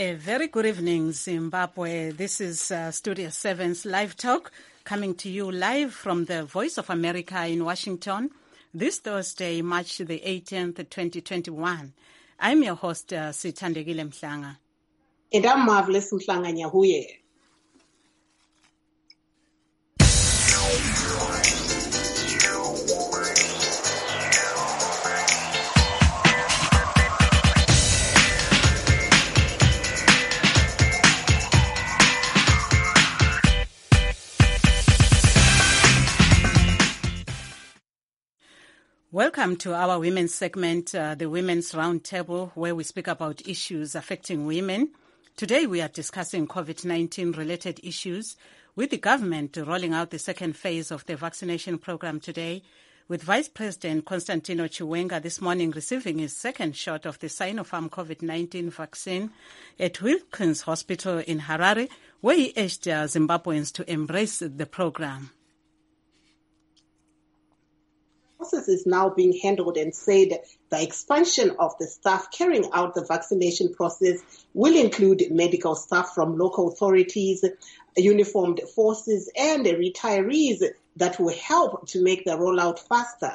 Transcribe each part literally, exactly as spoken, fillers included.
A very good evening, Zimbabwe. This is uh, Studio seven's Live Talk, coming to you live from the Voice of America in Washington, this Thursday, March the eighteenth, twenty twenty-one. I'm your host, uh, Sithandegile Mhlanga. And I'm Marvelous Mhlanga Nyahuye. Welcome to our women's segment, uh, the Women's Roundtable, where we speak about issues affecting women. Today we are discussing COVID nineteen related issues, with the government rolling out the second phase of the vaccination program today, with Vice President Constantino Chiwenga this morning receiving his second shot of the Sinopharm COVID nineteen vaccine at Wilkins Hospital in Harare, where he urged uh, Zimbabweans to embrace the program. Process is now being handled and said the expansion of the staff carrying out the vaccination process will include medical staff from local authorities, uniformed forces, and retirees that will help to make the rollout faster.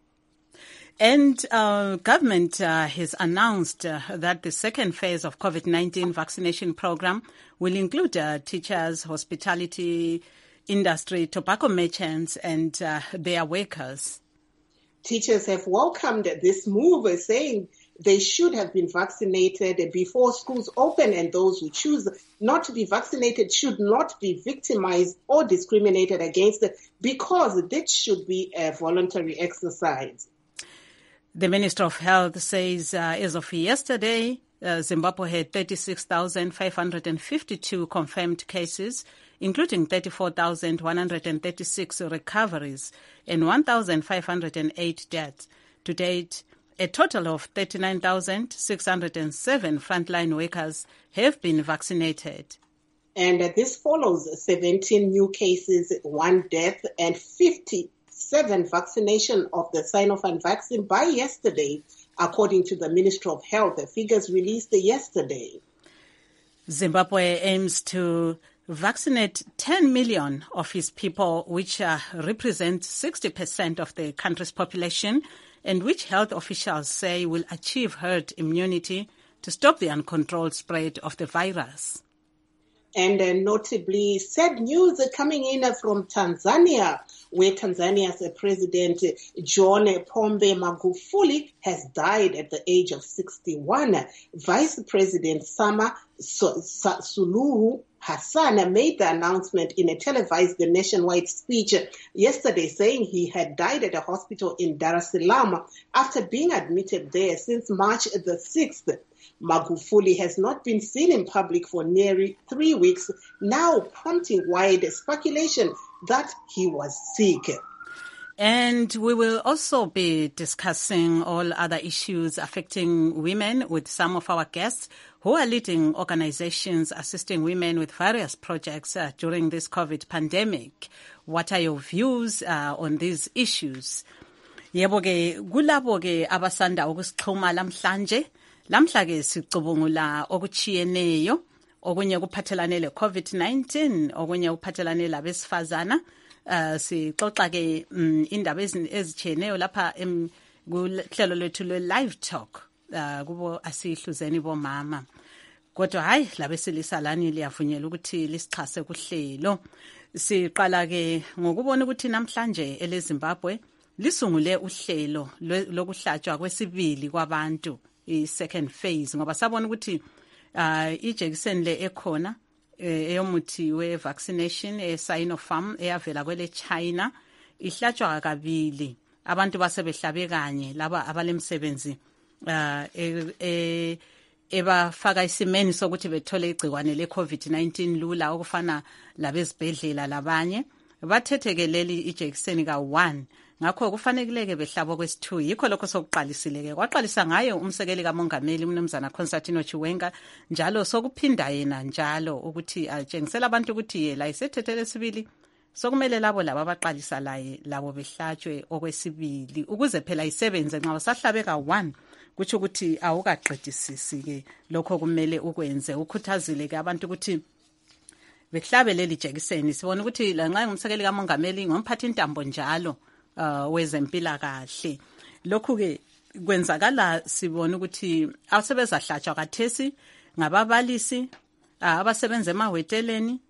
And uh, government uh, has announced uh, that the second phase of COVID nineteen vaccination program will include uh, teachers, hospitality industry, tobacco merchants, and uh, their workers. Teachers have welcomed this move, saying they should have been vaccinated before schools open, and those who choose not to be vaccinated should not be victimized or discriminated against because this should be a voluntary exercise. The Minister of Health says uh, as of yesterday, uh, Zimbabwe had thirty-six thousand five hundred fifty-two confirmed cases, including thirty-four thousand one hundred thirty-six recoveries and one thousand five hundred eight deaths. To date, a total of thirty-nine thousand six hundred seven frontline workers have been vaccinated. And uh, this follows seventeen new cases, one death, and fifty-seven vaccination of the Sinopharm vaccine by yesterday, according to the Ministry of Health. The figures released yesterday. Zimbabwe aims to vaccinate ten million of its people, which uh, represent sixty percent of the country's population, and which health officials say will achieve herd immunity to stop the uncontrolled spread of the virus. And uh, notably, sad news coming in from Tanzania, where Tanzania's President John Pombe Magufuli has died at the age of sixty-one. Vice President Samia Suluhu Hassan made the announcement in a televised nationwide speech yesterday, saying he had died at a hospital in Dar es Salaam after being admitted there since March the sixth. Magufuli has not been seen in public for nearly three weeks, now prompting wide speculation that he was sick. And we will also be discussing all other issues affecting women with some of our guests who are leading organizations assisting women with various projects uh, during this COVID pandemic. What are your views uh, on these issues? Yebo ke kulabo ke abasanda ukusixhuma lamhlanje. Lamhla ke sicubungula okuchiyeneyo, okunye kuphathelane le COVID nineteen, okunye kuphathelane labesifazana. Uh, sixoxa ke um, indaba ezicheneyo lapha em kuhlelo lwethu lwe live talk uh, kubo asihluzeni bomama. Kodwa hayi labesilisa lani liyavunyelwa ukuthi lisixhase kuhlelo. Siqala ke ngokubona ukuthi namhlanje eleZimbabwe lisungule uhlelo lokuhlatshwa kwesibili kwabantu, i second phase, ngoba sabona ukuthi uh, ijekiseni le ekhona eyomuthi we vaccination e Sinopharm eyavela kwele China ihlatshwa kabili, abantu basebehlabe kanye laba abalemsebenzi uh, e ebafaka isimeni sokuthi bethole igcikwane le COVID nineteen lula, okufana labezibhedlela labanye bathetheke leli ijekiseni ka one. Ngakho kufaneleke behlabo kwesi-two. Yikho lokho sokuqalisileke kwaqalisa ngayo umsekeli kamongameli umnumzana Constantino Chiwenga, njalo sokuphinda yena njalo ukuthi atshengisela abantu ukuthi yela isethethele sibili sokumele labo laba abaqalisa laye labo behlatshwe okwesibili ukuze phela isebenze nxa basahlabeka one kutsho ukuthi awukaqedisisi ke lokho kumele ukwenze. Ukhuthazile ke abantu ukuthi behlabe leli jekiseni. Sibona ukuthi lanxa ngumsekeli kamongameli ngomphathi intambo njalo uh, wezempilakahle. Lokhu ke kwenzakala sibona ukuthi abasebezahlatshwa kathesi ngababalisi abasebenza emaweteleni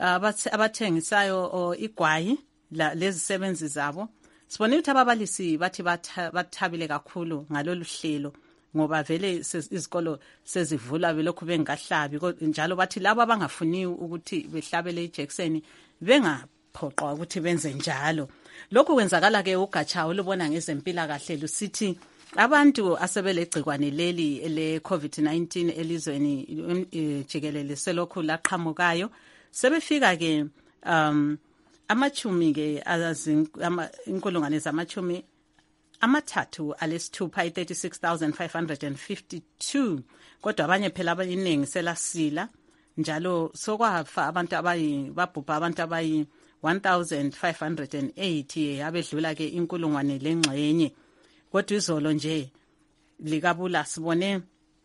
abathengisayo igwayi lezi sebenzi zabo. Sibona ukuthi ababalisi bathi bathabile kakhulu ngalolu hlelo ngoba vele izikolo sezivula belokhu bengahlabi, njalo bathi labo abangafuni ukuthi behlabele ijekiseni bengaphoqwa ukuthi benze njalo. Lokhu kwenzakala ke ugatsha olubona ngezempilakahle lusithi abantu asebelegcikwane leli le COVID nineteen elizweni jikelele selokhu laqhamukayo sebefika ke um amachumi ke inkulungwane zamachumi amathathu alesithupha i-thirty-six thousand five hundred fifty-two, kodwa abanye phela abaningi selasila njalo sokwafa abantu abayi babhubha abantu abayi one thousand five hundred eighty abedlula ke inkulungwane lengxenye. Kodwa izolo nje likabula sibone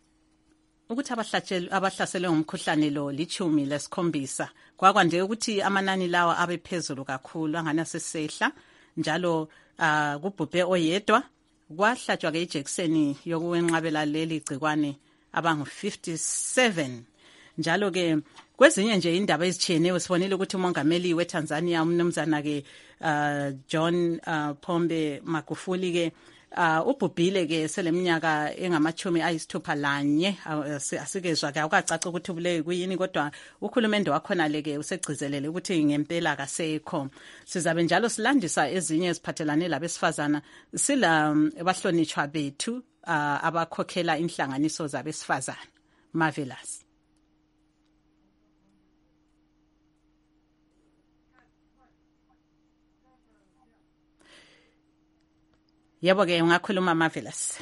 ukuthi abahlatshelwe abahlaselwe ngumkhuhlane lo lichumi lesikhombisa. Kwakwanje ukuthi amanani lawa abephezulu kakhulu angana sesehla njalo uh, kubhubhe oyedwa kwahlatshwa ke ijekiseni yokuwenqabela leli gcikwane abangu fifty-seven. Njalo ke kwezinye nje indaba ezitshiyeneyo sibonile ukuthi umongameli weTanzania umnumzana ke uh, John uh, Pombe Magufuli ke Uh, ubhubhile ke seleminyaka engamachumi ayisithupha lanye asikezwa ke akucaca ukuthi ubule kuyini, kodwa ukhulumende wakhona leke usegcizelele ukuthi ngempela kasekho. Sizabe njalo silandisa ezinye eziphathelane labesifazana sila um, bahlonitshwa bethu uh, abakhokhela inhlanganiso zabesifazana Marvelous. Yebo ke ungakhuluma Marvelous.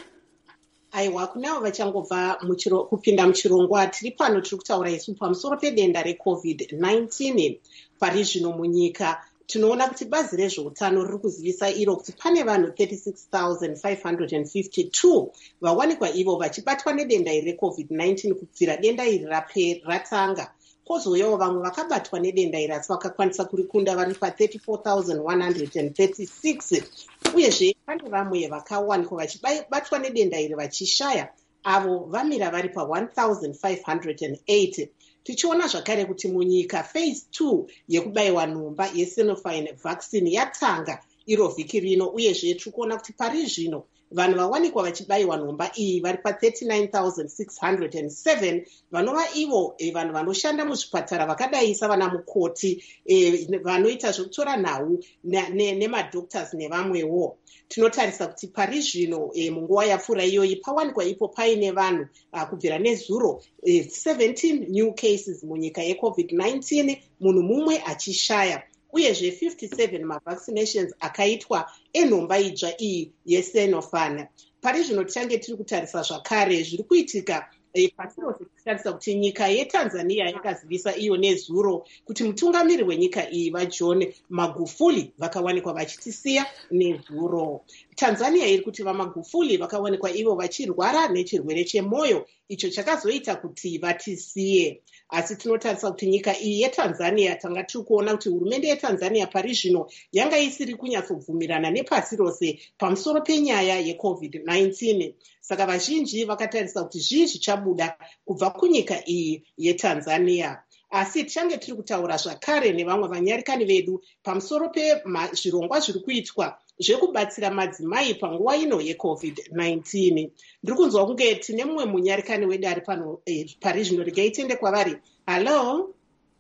Aiwa kunavo vachangobva muchiro kupinda muchirongwa tiri pano tiri kutaura isu pamusoro pedenda reCovid nineteen pari zvino munyika. Tinoona kuti bazi rezveutano riri kuzivisa iro kuti pane vanhu thirty-six thousand five hundred fifty-two vawanikwa ivo vachibatwa nedenda iri reCovid nineteen kubvira denda iri ratanga. Kozouyawo vamwe vakabatwa nedenda iri asi vakakwanisa kurikunda vari pa-thirty-four thousand one hundred thirty-six. Uyezve pane vamwe vakawanikwa vachibatwa nedenda iri vachishaya avo vamira vari pa one thousand five hundred eight. Tichiona zvakare kuti munyika phase two yekubayiwa nhomba yeSinopharm vaccine yatanga iro vhiki rino, uyezve tiri kuona kuti pari zvino vanhu vawanikwa vachibayiwa nhomba iyi vari pa thirty-nine thousand six hundred seven vanova ivo e, vanhu vanoshanda muzvipatara vakadayisa vana mukoti e, vanoita zvekutora nhau nemadoctors ne nevamwewo. Tinotarisa kuti pari zvino e, munguva yapfuura iyoyi pawanikwa ipo paine vanhu kubvira nezuro e, seventeen new cases munyika yeCovid nineteen, munhu mumwe achishaya. Uyezve fifty-seven mavaccinations akaitwa enhomba idzva iyi yeSinopharm. Pari zvino tichange tiri kutarisa zvakare zviri kuitika e, pasi rose tichitarisa kuti nyika yeTanzania yakazivisa iyo nezuro kuti mutungamiri wenyika iyi vaJohn Magufuli vakawanikwa vachitisiya nezuro. Tanzania iri kuti vaMagufuli vakawanikwa ivo vachirwara nechirwere chemwoyo icho chakazoita kuti vatisiye. Asi tinotarisa kuti nyika iyi yeTanzania tanga tiri kuona kuti hurumende yeTanzania pari zvino yanga isiri kunyatsobvumirana nepasi rose pamusoro penyaya yeCovid nineteen. Saka vazhinji vakatarisa kuti zvii zvichabuda kubva kunyika iyi yeTanzania. Asi tichange tiri kutaura zvakare nevamwe vanyarikani vedu pamusoro pezvirongwa zviri kuitwa zvekubatsira madzimai panguva ino yeCovid nineteen. Ndiri kunzwa kunge tine mumwe munyarikani wedu ari pano eh, pari zvino regai tiende kwavari. Hello?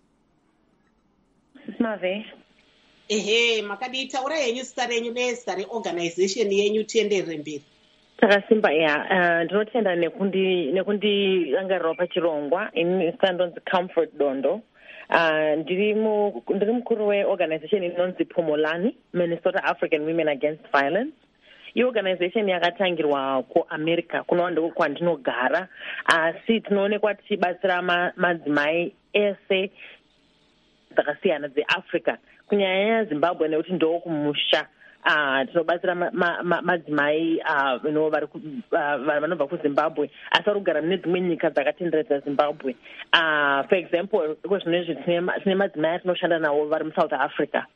Mave. Ehe, makadi taura yenyu zita renyu nezita reorganization yenyu tienderere mberi. Takasimba ya ndinotenda nekundi nekundirangarirawo pachirongwa ini standonzi Comfort Dondo. Uh, ndiri mukuru weorganization inonzi Phumulani, Minnesota African Women Against Violence. Iyi organization yakatangirwa kuAmerica kuno ndiko kwandinogara, asi tinoonekwa tichibatsira madzimai ese dzakasiyana dzeAfrica kunyanya Zimbabwe nekuti ndo kumusha uh tinobatsira madzimai uh you know vari vanobva kuZimbabwe asi vari kugara mune dzimwe nyika dzakatenderedza Zimbabwe. Uh for example kwezvinezvi tine madzimai atinoshanda nawo vari muSouth Africa.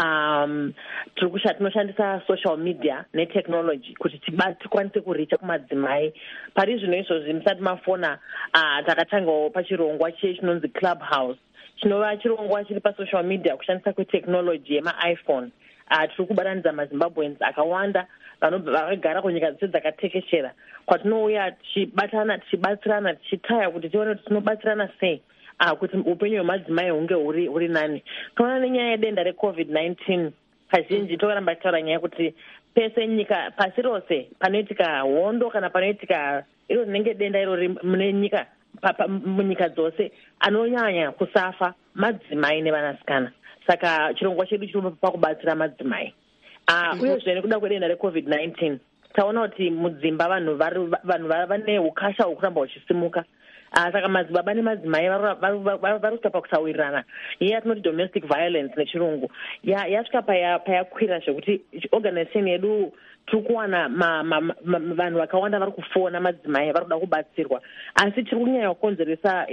Um tinoshandisa social media netechnology kuti tikwanise kuricha kumadzimai. Pari zvino izvozvi musati mafona uh takatangawo pachirongwa chinonzi Clubhouse chinova chirongwa chiri pasocial media kushandisa kwetechnology yemaiphone. Uh, tiri kubatanidza maZimbabweans akawanda vakagara kunyika dzese dzakatekeshera kwatinouya tichibatana tichibatsirana tichitaya kuti tione kuti tinobatsirana sei uh, kuti upenyu hwemadzimai hunge huri huri nani. Toona nenyaya yedenda recovid nineteen kazhinji tokaramba tichitaura nyaya kuti pese nyika pasi rose panoitika hondo kana panoitika iro rinenge denda iro mune nyika munyika dzose anonyanya kusafa madzimai nevanasikana. Saka chirongwa chedu chiri pakubatsira madzimai. Uh, uyezve nekuda kwedenda recovid nineteen taona kuti mudzimba vanhu vanhu vane ukasha hwekuramba vachisimuka. Uh, saka madzibaba nemadzimai vari kusvika pakutawirirana iye yatinoti domestic violence nechirungu yasvika payakwira zvekuti organization yedu tiri kuwana vanhu vakawanda vari kufona madzimai vari kuda kubatsirwa asi tiri kunyanya kukonzeresa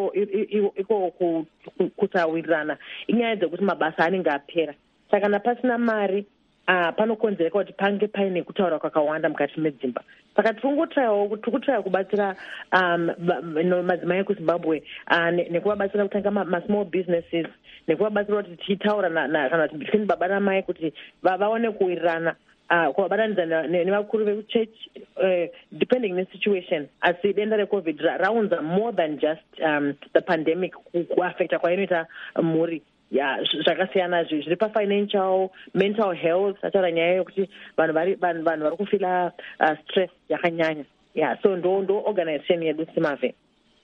iko kutawirirana inyaya dzekuti mabasa anenge apera. Saka kana pasina mari Uh, panokonzereka kuti pange paine kutaura kwakawanda mukati medzimba. Saka tiringotrayawo tirikutraya kubatsira um, madzimai ekuZimbabwe uh, nekuvabatsira kutanga masmall businesses nekuvabatsira kuti tichitaura kana between baba namai kuti vaone kuwirirana uh, kuvabatanidza nevakuru vekuchurch uh, depending nesituation. Asi denda recovid raunza more than just um, the pandemic kuaffecta kwainoita mhuri. Yeah, zvakasiyana zviri pafinancial mental health ataura nyaya yokuti vanhu vari vanhu vari kufila stress yakanyanya. Yeah, so ndo ndo organization yedu Simave.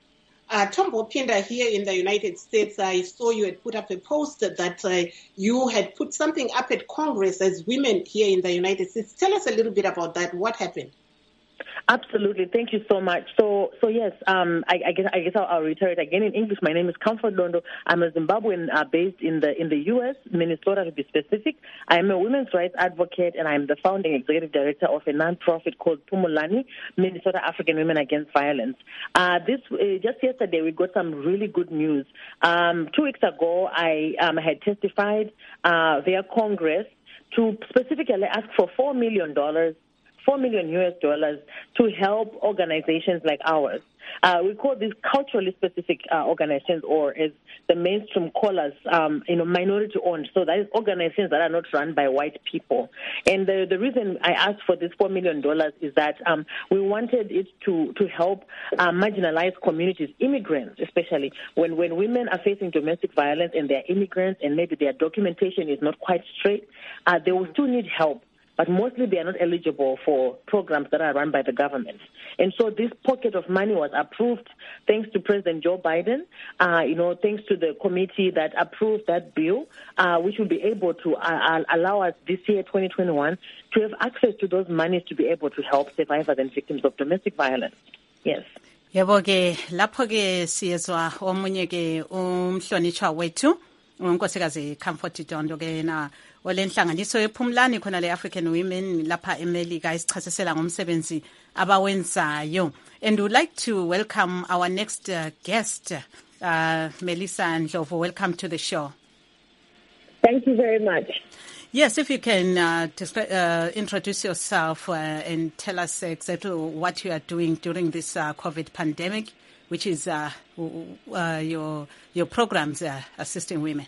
Uh, Tombo Pinda, here in the United States, I saw you had put up a post that uh, you had put something up at Congress as women here in the United States. Tell us a little bit about that. What happened? Absolutely. Thank you so much. So, so yes, um, I, I guess, I guess I'll, I'll reiterate again in English. My name is Comfort Dondo. I'm a Zimbabwean uh, based in the in the U S, Minnesota to be specific. I am a women's rights advocate, and I'm the founding executive director of a nonprofit called Pumulani, Minnesota African Women Against Violence. Uh, this uh, just yesterday, we got some really good news. Um, two weeks ago, I um, had testified uh, via Congress to specifically ask for four million dollars. Four million U S dollars to help organizations like ours. Uh, we call these culturally specific uh, organizations, or as the mainstream call us, um, you know, minority-owned. So that is organizations that are not run by white people. And the, the reason I asked for this four million dollars is that um, we wanted it to to help uh, marginalized communities, immigrants especially, when, when women are facing domestic violence and they're immigrants and maybe their documentation is not quite straight, uh, they will still need help. But mostly they are not eligible for programs that are run by the government. And so this pocket of money was approved thanks to President Joe Biden, uh, you know, thanks to the committee that approved that bill, uh, which will be able to uh, allow us this year, twenty twenty-one, to have access to those monies to be able to help survivors and victims of domestic violence. Yes. Yebo ke lapho ke siyezwa omunye ke umhlonishwa wethu unkosikazi Comfort Dondo ke na olenhlanganiso yephumlani khona le African Women lapha eMelika isichasisela ngomsebenzi abawenzayo. And we'd like to welcome our next uh, guest, uh, Melissa Ndlovu. Welcome to the show. Thank you very much. Yes, if you can uh, uh, introduce yourself uh, and tell us exactly what you are doing during this uh, COVID pandemic, which is uh, uh, your your programs uh, assisting women.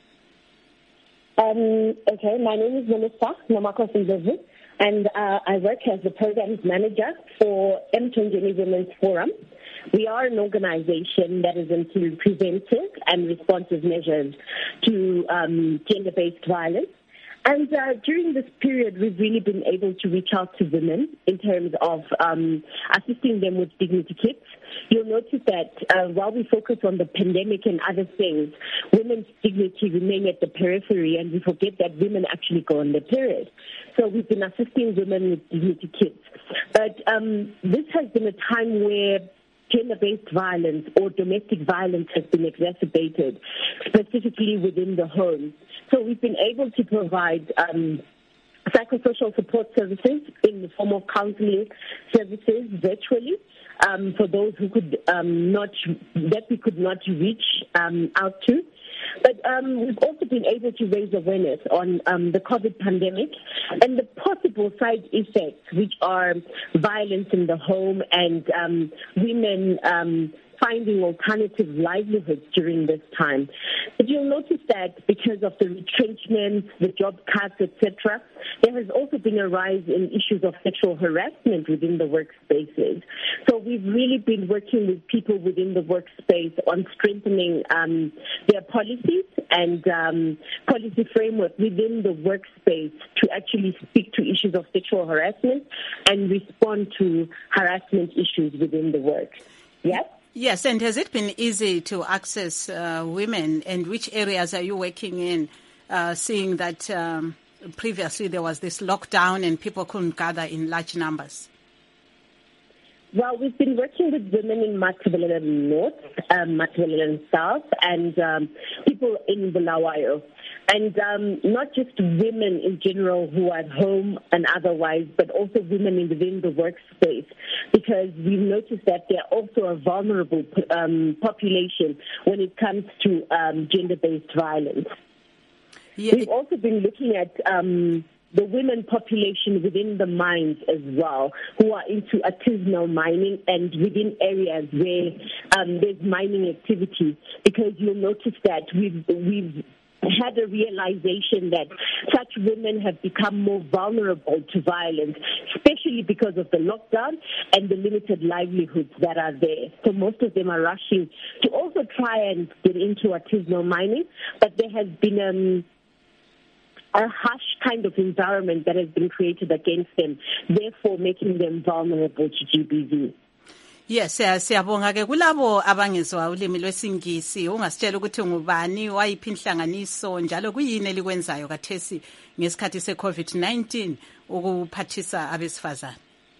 Um, okay, my name is Melissa Ndlovu, and uh, I work as the programs manager for Mthonjeni Women's Forum. We are an organization that is into preventive and responsive measures to um, gender-based violence. And uh, during this period, we've really been able to reach out to women in terms of um, assisting them with dignity kits. You'll notice that uh, while we focus on the pandemic and other things, women's dignity remain at the periphery, and we forget that women actually go on their period. So we've been assisting women with dignity kits. But um, this has been a time where gender-based violence or domestic violence has been exacerbated, specifically within the home. So we've been able to provide um, psychosocial support services in the form of counseling services virtually um, for those who could um, not, that we could not reach um, out to. But um, we've also been able to raise awareness on um, the COVID pandemic and the possible side effects, which are violence in the home and um, women um, finding alternative livelihoods during this time. But you'll notice that because of the retrenchments, the job cuts, et cetera, there has also been a rise in issues of sexual harassment within the workspaces. So we've really been working with people within the workspace on strengthening um, their policies and um, policy framework within the workspace to actually speak to issues of sexual harassment and respond to harassment issues within the work. Yes? Yes, and has it been easy to access uh, women, and which areas are you working in, uh, seeing that um, previously there was this lockdown and people couldn't gather in large numbers? Well, we've been working with women in Matabeleland North, um, Matabeleland South, and um, people in Bulawayo. And um, not just women in general who are at home and otherwise, but also women within the workspace, because we've noticed that they're also a vulnerable um, population when it comes to um, gender-based violence. Yeah. We've also been looking at um, the women population within the mines as well, who are into artisanal mining and within areas where um, there's mining activity, because you'll notice that we've we've had a realization that such women have become more vulnerable to violence, especially because of the lockdown and the limited livelihoods that are there. So most of them are rushing to also try and get into artisanal mining, but there has been um, a harsh kind of environment that has been created against them, therefore making them vulnerable to G B V. Yes, siyabonga ke kulabo abangezwa ulimi lwesingisi, ungasitshela ukuthi ngubani, wayiphi inhlanganiso njalo kuyini elikwenzayo kathesi ngesikhathi se-COVID nineteen ukuphathisa abesifazane.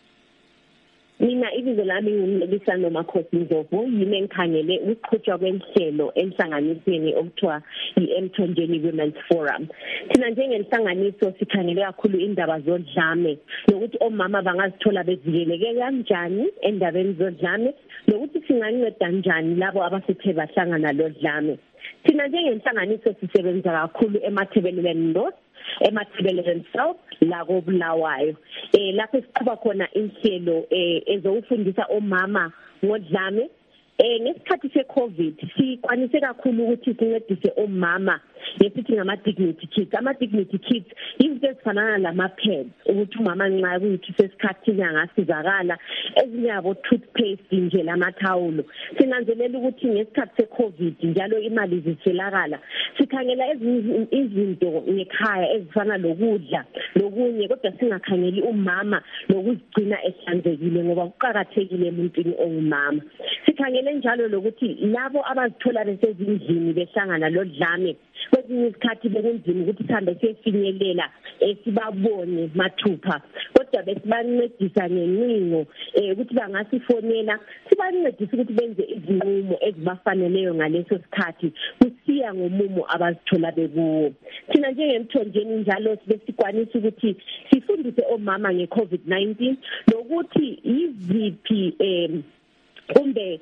Mina ibizo lami ngumlisano Makhosi Ndlovu, yimi engikhangele ukuqhutshwa kwenhlelo enhlanganisweni okuthiwa i-Emthonjeni Women's Forum. Thina njengenhlanganiso sikhangele kakhulu indaba zodlame nokuthi omama bangazithola bezikeleke kanjani endabeni zodlame nokuthi singanceda kanjani labo abasithe bahlangana lodlame. Thina njengenhlanganiso sisebenza kakhulu eMatabeleland North, eMatabeleland South, la koBulawayo. Eh lapho siqhuba khona inhlelo eh ezofundisa omama ngodlame. Eh ngesikhathi se-COVID sikwanise kakhulu ukuthi sincedise omama ngesithi ngama-dignity kits. Ama-dignity kits izinto ezifanana lama-pads ukuthi umama nxa kuyikuthi sesikhathini angasizakala, ezinye yabo-toothpaste nje lamathawulo. Sinanzelela ukuthi ngesikhathi se-COVID njalo imali ziswelakala, sikhangela ezinye izinto ngekhaya ezifana lokudla lokunye, kodwa singakhangeli umama lokuzigcina ehlanzekile ngoba kuqakathekile emuntwini ongumama. Sikhangele njalo lokuthi labo abazithola besezindlini behlangana lodlame, kwezinye isikhathi bekunzima ukuthi sihambe siyefinyelela sibabone mathupha, kodwa besibancedisa ngencingo ukuthi bangasifonela, sibancedise ukuthi benze izinqumo ezibafaneleyo ngaleso sikhathi kusiya ngomumo abazithola bekuwo. Thina njengemthonjeni njalo besikwanisa ukuthi sifundise omama nge-COVID nineteen nokuthi yiziphi em kumbe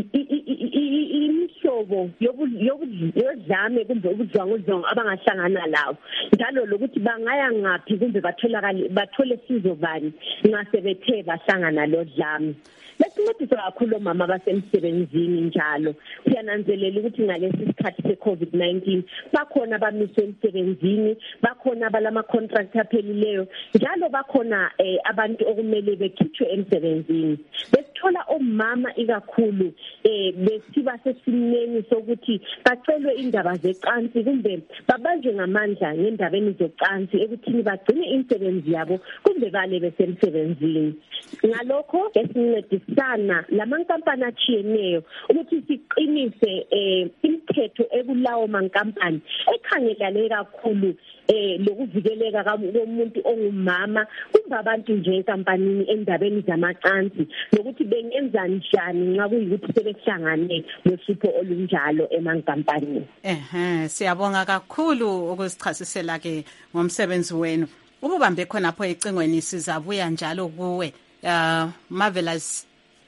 imihlobo yodlame kumbe ubudlwangudlwangu abangahlangana lawo, njalo lokuthi bangaya ngaphi kumbe batholakale bathole sizo bani nxa sebethe bahlangana lodlame. Besincedisa kakhulu omama basemsebenzini njalo. Siyananzelela ukuthi ngalesi sikhathi se-COVID nineteen bakhona abamiswe emsebenzini, bakhona abalama-contract aphelileyo, njalo bakhona eh, abantu okumele bekhitshwe emsebenzini. Besithola omama ikakhulu eh besiba sesimeni sokuthi bacelwe indaba zecansi kumbe babanjwe ngamandla ngendabeni zocansi ekuthini bagcine imisebenzi yabo kumbe bale besemsebenzini. Ngalokho besincedisana lamankampani achiyeneyo ukuthi siqinise eh imithetho ekulawo mankampani ekhangelane kakhulu eh lokuvikeleka komuntu ongumama kumbe abantu nje enkampanini endabeni zamacansi nokuthi bengenza njani nxa kuyikuthi sebehlangane nohlupho olunjalo emankampanini. Ehe, siyabonga kakhulu ukusichasisela ke ngomsebenzi wenu. Ubambe khonapho ecingweni sizabuya njalo kuwe. Uh, Marvelous.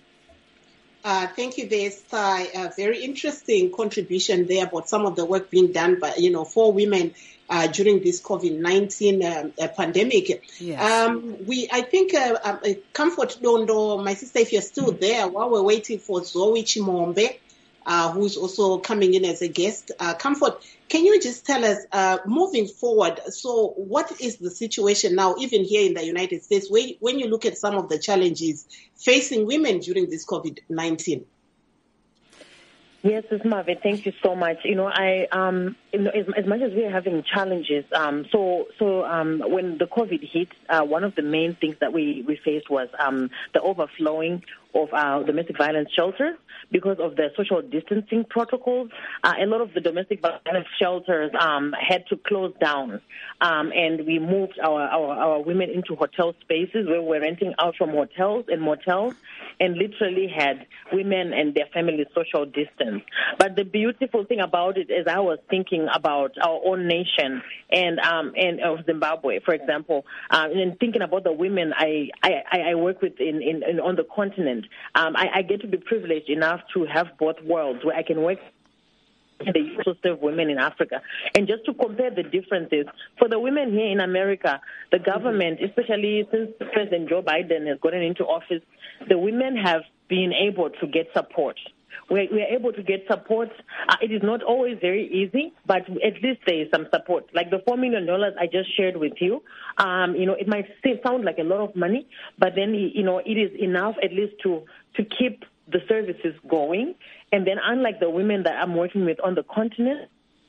Uh, thank you, There's a uh, very interesting contribution there about some of the work being done by, you know, for women uh, during this COVID nineteen um, uh, pandemic. Yes. Um, we, I think, uh, uh, Comfort Dondo, my sister, if you're still there, while we're waiting for Zoe Chimombe, uh, who's also coming in as a guest. Uh, Comfort, can you just tell us, uh, moving forward, so what is the situation now, even here in the United States, when, when you look at some of the challenges facing women during this COVID nineteen? Yes, Miz Marvin, thank you so much. You know, I um, you know, as, as much as we are having challenges, um, so so um, when the COVID hit, uh, one of the main things that we, we faced was um, the overflowing of our domestic violence shelters because of the social distancing protocols. Uh, a lot of the domestic violence shelters um, had to close down, um, and we moved our, our, our women into hotel spaces where we're renting out from hotels and motels, and literally had women and their families social distance. But the beautiful thing about it is I was thinking about our own nation and um, and of Zimbabwe, for example, um, and thinking about the women I, I, I work with in, in, in on the continent. Um, I, I get to be privileged enough to have both worlds where I can work and they also serve women in Africa. And just to compare the differences, for the women here in America, the government, especially since President Joe Biden has gotten into office, the women have been able to get support. We're, we're able to get support. Uh, it is not always very easy, but at least there is some support. Like the four million dollars I just shared with you, um, you know, it might still sound like a lot of money, but then, you know, it is enough at least to, to keep the services going. And then unlike the women that I'm working with on the continent,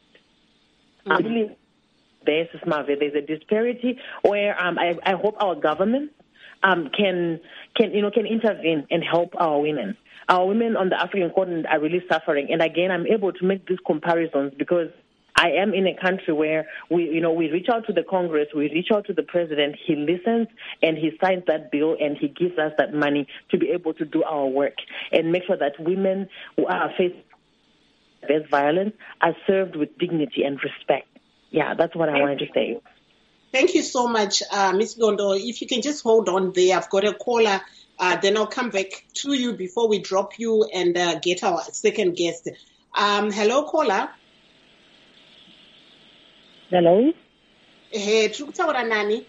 mm-hmm. really, there's, there's a disparity where um, I, I hope our government um, can, can, you know, can intervene and help our women. Our women on the African continent are really suffering. And again, I'm able to make these comparisons because I am in a country where we, you know, we reach out to the Congress, we reach out to the president, he listens and he signs that bill and he gives us that money to be able to do our work and make sure that women who are facing violence are served with dignity and respect. Yeah, that's what I wanted to say. Thank you so much, uh, Miz Dondo. If you can just hold on there, I've got a caller. Uh, then I'll come back to you before we drop you and uh, get our second guest. Um, hello, caller. Hello. Hey, tukutaura nani?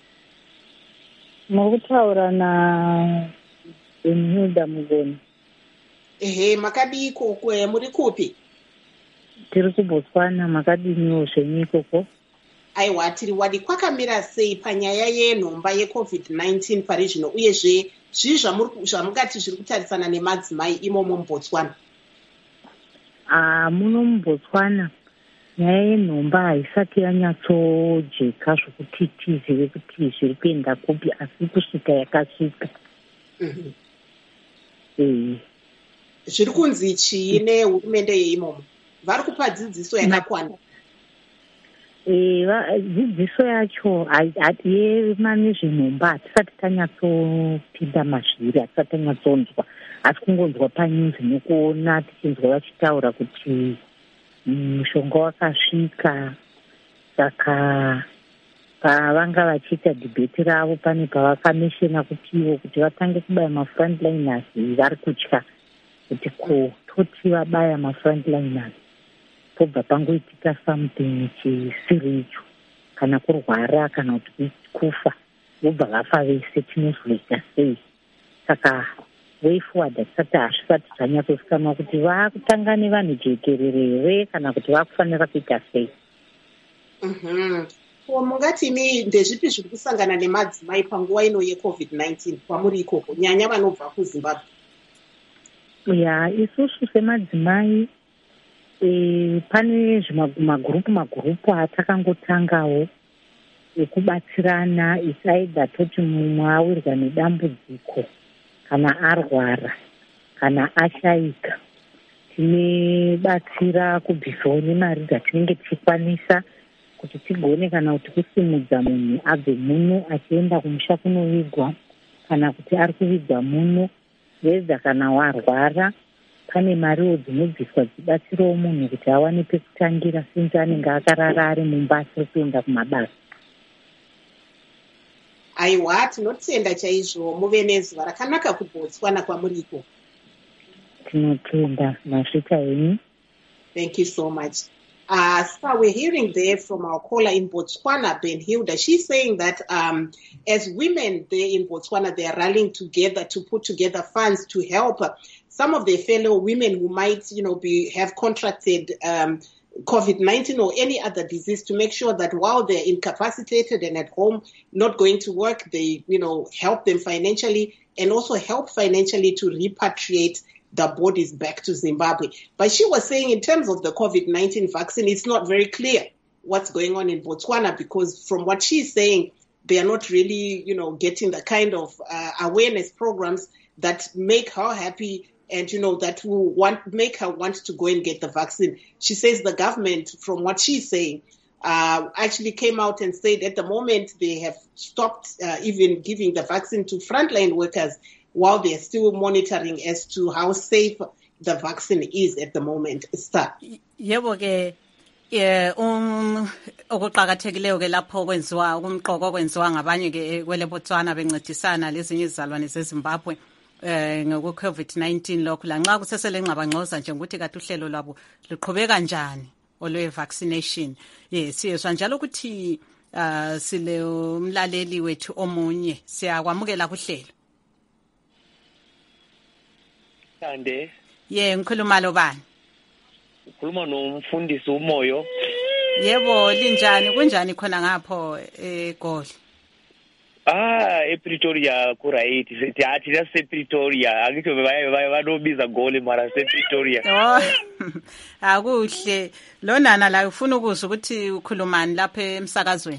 Makutaura na Hilda Mugoni. Hey, makadiko kwe muri kupi? Tiri kuBotswana, makadiniwo zvenyikoko. Aiwa, tiri wadi kwakamira sei panyaya yenhomba yeCovid nineteen pari zvino uyezve zvii zvamungati zviri kutarisana nemadzimai imomo muBotswana? Ah, muno muBotswana nyaya yenhomba haisati yanyatsojeka zvokuti tizive kuti zviri kuenda kupi, asi kusvika yakasvika. Mhm. Eh. Zviri kunzi chii nehurumende yeimomo? Vari kupa dzidziso yakakwana? Eh, dzidziso yacho yemanezvenhomba hatisati tanyatsopinda mazviri, hatisati tanyatsonzwa, asi kungonzwa panyuzi nekuona tichinzwa vachitaura kuti mushonga wakasvika. Saka pavanga vachiita dhibheti ravo pane pavakamishina kutiwo kuti vatange kubaya mafrontliners vari kutya kuti ko toti vabaya mafrontliners pobva pangoitika something chisiri icho, kana kurwara kana kuti kufa vobva vafa vese, tinozviita sei? Saka way forward hatisati hazvisati zvanyatsozikanwa kuti vaakutanga nevanhu jekerere here kana kuti vaakufanira kuita sei. Mhm. Mungati imi ndezvipi zviri kusangana nemadzimai panguva ino yeCovid nineteen kwamuri ikoko, nyanya vanobva kuZimbabwe? Ya, isusu semadzimai e, pane magurupu magurupu atakangotangawo ekubatsirana. Isaida toti mumwe awirwa nedambudziko kana arwara kana ashayika, tinebatsira kubvisawo nemari dzatinenge tichikwanisa kuti tigone kana kuti kusimudza munhu abve muno achienda kumusha kunovigwa, kana kuti ari kuvigwa muno wedza kana warwara pane mariwo dzinobviswa dzibatsirawo munhu kuti awane pekutangira sinzi anenge akarara ari mumba asiri kuenda kumabasa. aiwa tinotenda chaizvo muve nezuva rakanaka kuBotswana kwamuriko. Tinotenda masvika henyu. Thank you so much. Uh, so we're hearing there from our caller in Botswana, Ben Hilda. She's saying that um, as women there in Botswana, they are rallying together to put together funds to help some of their fellow women who might, you know, be have contracted um, COVID nineteen or any other disease, to make sure that while they're incapacitated and at home, not going to work, they, you know, help them financially and also help financially to repatriate the bodies back to Zimbabwe. But she was saying in terms of the COVID nineteen vaccine, it's not very clear what's going on in Botswana, because from what she's saying, they are not really, you know, getting the kind of uh, awareness programs that make her happy and, you know, that will want, make her want to go and get the vaccine. She says the government, from what she's saying, uh, actually came out and said at the moment they have stopped uh, even giving the vaccine to frontline workers while they're still monitoring as to how safe the vaccine is at the moment. Star. Yebo ke eh um okuqhakathekileyo ke lapho kwenziwa umqoko kwenziwa ngabanye ke kwele Botswana bencedisana lezinye izalwane zeZimbabwe eh ngoku COVID nineteen lokho la nxa kusesele ngqabangcoza nje ukuthi kathi uhlelo lwabo liqhubeka kanjani olwe vaccination. Yes, siyezwa njalo ukuthi uh sile umlaleli wethu omunye siyakwamukela kuhlelo. Ande ye ngikhuluma lo bani? Ukhuluma nomfundisi uMoyo. Yebo linjani kunjani khona ngapho eGoli? Ah ePretoria ku right sithi athi la sePretoria akitho baye banobiza Goli mara sePretoria. Oh akuhle lo nana la ufuna ukuzwa ukuthi ukhulumani lapha emsakazweni.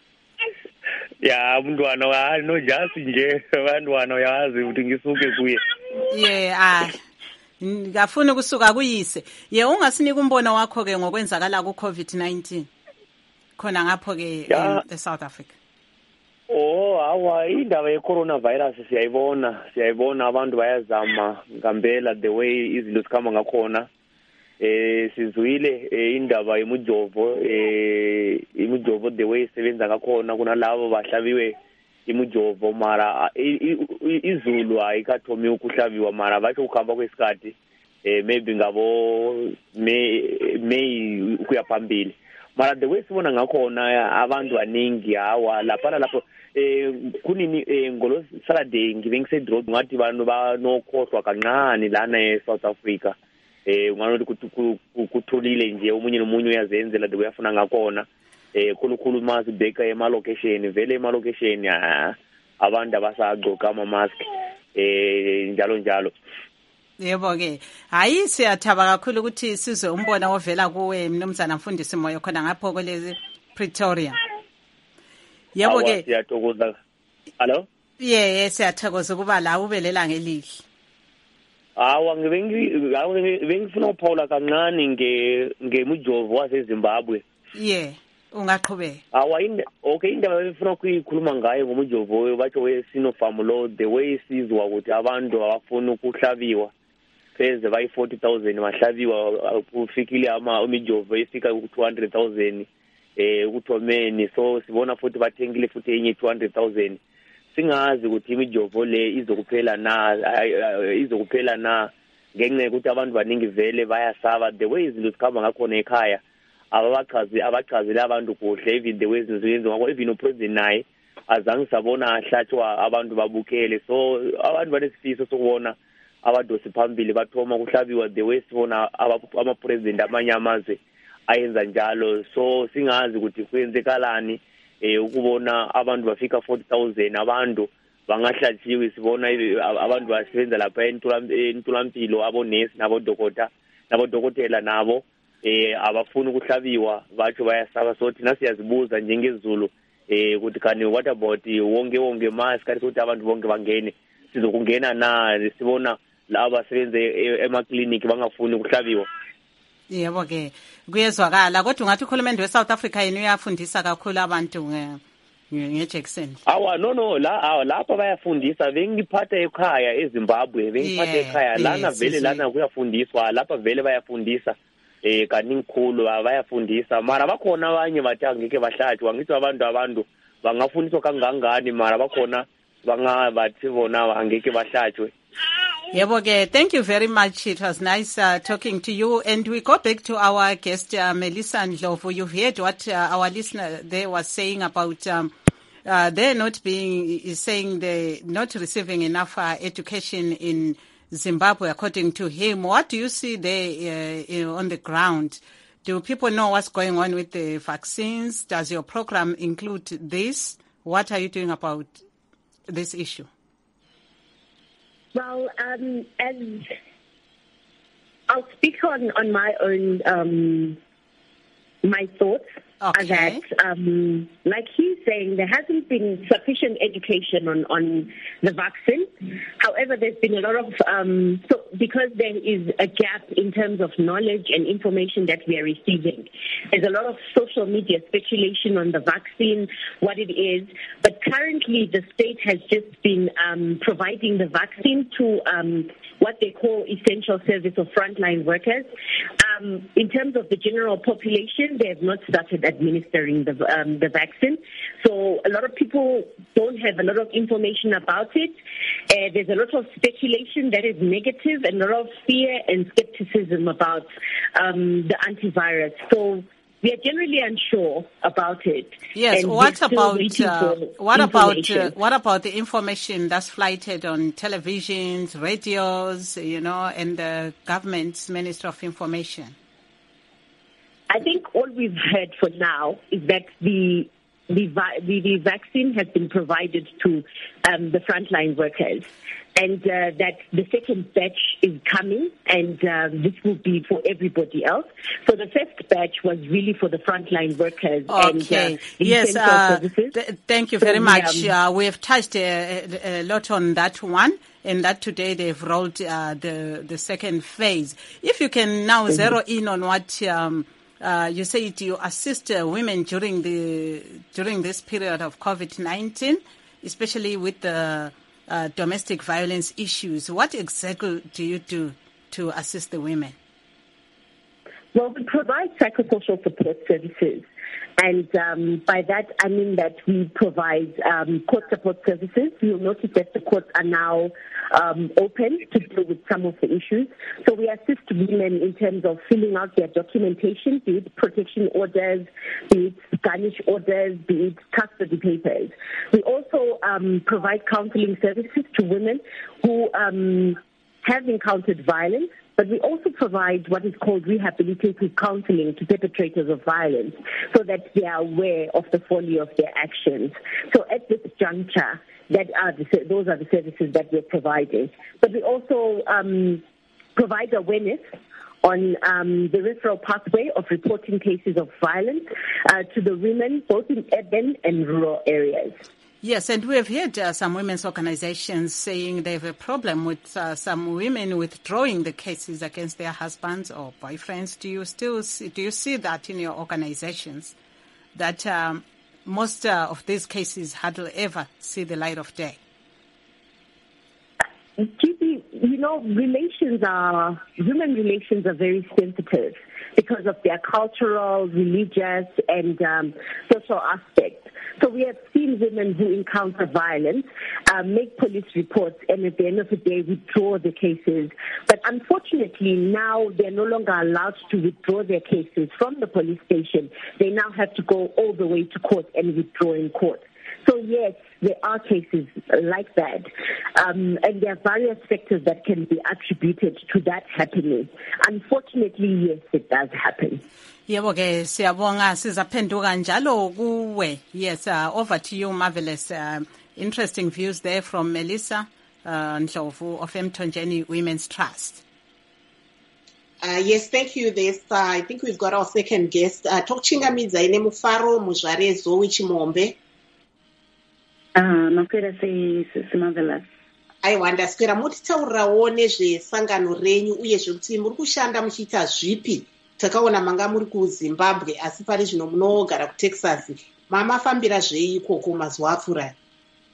Ya umntwana wa no just nje abantwana uyazi ukuthi ngisuke kuye. Yeah, ah. Ngafuna ukusuka kuyise. Ye ungasinika umbono wakho ke ngokwenzakala ku COVID nineteen. Khona ngapho ke e South Africa. Oh, awa indaba ye coronavirus siyayibona, siyayibona abantu bayazama ngambela the way izinto zikhamba ngakhona. Eh sizwile indaba yemujovo eh imujovo the way isebenza ngakhona kunalabo bahlabiwe imujovo mara izulu ayikathomi ukuhlabiwa mara bathi ukuhamba kwesikhathi eh maybe ngabo may may ukuya phambili mara the way sibona ngakhona abantu abaningi hawa lapha lapho eh kunini ngolo Saturday ngibe ngise drop ngathi abantu banokhohlwa kancane lana eSouth Africa eh unganothi kuthulile nje umunye nomunye uyazenzela the way afuna ngakhona eh khulukhulu mazi beka ema location vele ema location abantu abasagcoka ama mask eh njalo njalo. Yebo ke hayi siyathaba kakhulu ukuthi sizwe umbona ovela kuwe mnumzana Mfundisi Moyo khona ngapho kwele Pretoria. Yebo ke siyathokoza. Hello? Yeah, siyathokoza kuba la ubelela ngelihle. Awa ngibengifuna uPaula kancane nge ngemujovo waseZimbabwe. Yeah, ungaqhubeka. Awa inde okay indaba befuna ukuyikhuluma ngayo ngomujovo bathi we Sinopharm lo the way sizwa ukuthi abantu abafuna ukuhlabiwa pheze bayi forty thousand mahlabiwa kufikile ama umijovo efika ku two hundred thousand eh ukuthomeni so sibona futhi bathengile futhi enye two hundred thousand. Singazi ukuthi imijovo le izokuphela na izokuphela na ngenxa ukuthi abantu baningi vele bayasaba the way izinto zikhamba ngakhona ekhaya abachazi abachazile abantu kuhle even the way izinto zenziwa ngakho even upresident naye azange sabona ahlatshwa abantu babukele so abantu banesifiso sokubona abadosi phambili bathoma kuhlabiwa the way sibona ama president amanye amazwe ayenza njalo so singazi ukuthi kwenzekalani eh ukubona abantu bafika forty thousand abantu bangahlatshiwe sibona abantu basebenza lapha entulampilo abonesi nabodokotela nabodokotela nabo eh abafuna ukuhlabiwa bathi bayasaba so thina siyazibuza njengezulu eh ukuthi kani what about wonke wonke mask kathi ukuthi abantu bonke bangene sizokungena na sibona laba abasebenza ema-clinic bangafuni ukuhlabiwa. Yebo ke kuyezwakala kodwa ungathi ukhulumende weSouth Africa yini uyafundisa kakhulu abantu nge ngeJackson. Awa no no la awa lapha bayafundisa bengiphatha ekhaya eZimbabwe bengiphatha ekhaya lana vele lana kuyafundiswa lapha vele bayafundisa eh kaningikhulu bayafundisa mara bakhona abanye bathi angeke bahlatshwa ngithi abantu abantu vangafundiswa kangangani mara vakona vanga vati vona angeke vahlatshwe. Yeboke, thank you very much. It was nice uh, talking to you. And we go back to our guest, uh, Melissa Ndlovu. You've heard what uh, our listener there was saying about um, uh, they're not being, is saying they're not receiving enough uh, education in Zimbabwe, according to him. What do you see there uh, you know, on the ground? Do people know what's going on with the vaccines? Does your program include this? What are you doing about this issue? Well, um, as I'll speak on, on my own, um, my thoughts okay. are that, um, like he's saying, there hasn't been sufficient education on, on the vaccine. However, there's been a lot of, um, so because there is a gap in terms of knowledge and information that we are receiving. There's a lot of social media speculation on the vaccine, what it is, but currently the state has just been um, providing the vaccine to um, what they call essential service or frontline workers. Um, in terms of the general population, they have not started administering the, um, the vaccine. So a lot of people don't have a lot of information about it. Uh, there's a lot of speculation that is negative and a lot of fear and skepticism about um, the antivirus. So we are generally unsure about it. Yes. And what about uh, what about uh, what about the information that's flighted on televisions, radios, you know, and the government's Ministry of Information? I think all we've heard for now is that the the, the, the vaccine has been provided to um, the frontline workers, and uh, that the second batch is coming, and uh, this will be for everybody else. So the first batch was really for the frontline workers. Okay. And, uh, yes. Uh, th- thank you very so, much. Um, uh, we have touched a, a lot on that one. And that today they've rolled uh, the the second phase. If you can now mm-hmm. zero in on what um, uh, you said, you assist uh, women during the during this period of COVID nineteen, especially with the uh, domestic violence issues. What exactly do you do to assist the women? Well, we provide psychosocial support services. And um, by that, I mean that we provide um, court support services. You'll notice that the courts are now um, open to deal with some of the issues. So we assist women in terms of filling out their documentation, be it protection orders, be it garnish orders, be it custody papers. We also um, provide counseling services to women who um, have encountered violence. But we also provide what is called rehabilitative counseling to perpetrators of violence so that they are aware of the folly of their actions. So at this juncture, that are the, those are the services that we're providing. But we also um, provide awareness on um, the referral pathway of reporting cases of violence uh, to the women, both in urban and rural areas. Yes, and we have heard uh, some women's organizations saying they have a problem with uh, some women withdrawing the cases against their husbands or boyfriends. Do you still see, do you see that in your organizations, that um, most uh, of these cases hardly ever see the light of day? You know, relations are, human relations are very sensitive because of their cultural, religious, and um, social aspects. So we have seen women who encounter violence uh, make police reports and at the end of the day withdraw the cases. But unfortunately now they're no longer allowed to withdraw their cases from the police station. They now have to go all the way to court and withdraw in court. So yes, there are cases like that. Um, and there are various factors that can be attributed to that happening. Unfortunately, yes, it does happen. Yebo ke siyabonga sizaphenduka njalo kuwe. Yes, uh, over to you, Marvelous. Uh, interesting views there from Melissa uh, Ndlovu of Mthonjeni Women's Trust. Uh, yes, thank you. This, uh, I think we've got our second guest. Uh, Tokchingamidza ine Mufaro Muzvarezo Wichimombe. Ah, makwera se se Marvelous. Aiwa, ndaswera mutitaurirawo nezvesangano renyu uye zvekuti muri kushanda muchiita zvipi. Takaona manga muri kuZimbabwe asi pari zvino munogara kuTexas. Mamafambira zvei ikoko mazuva apfuura?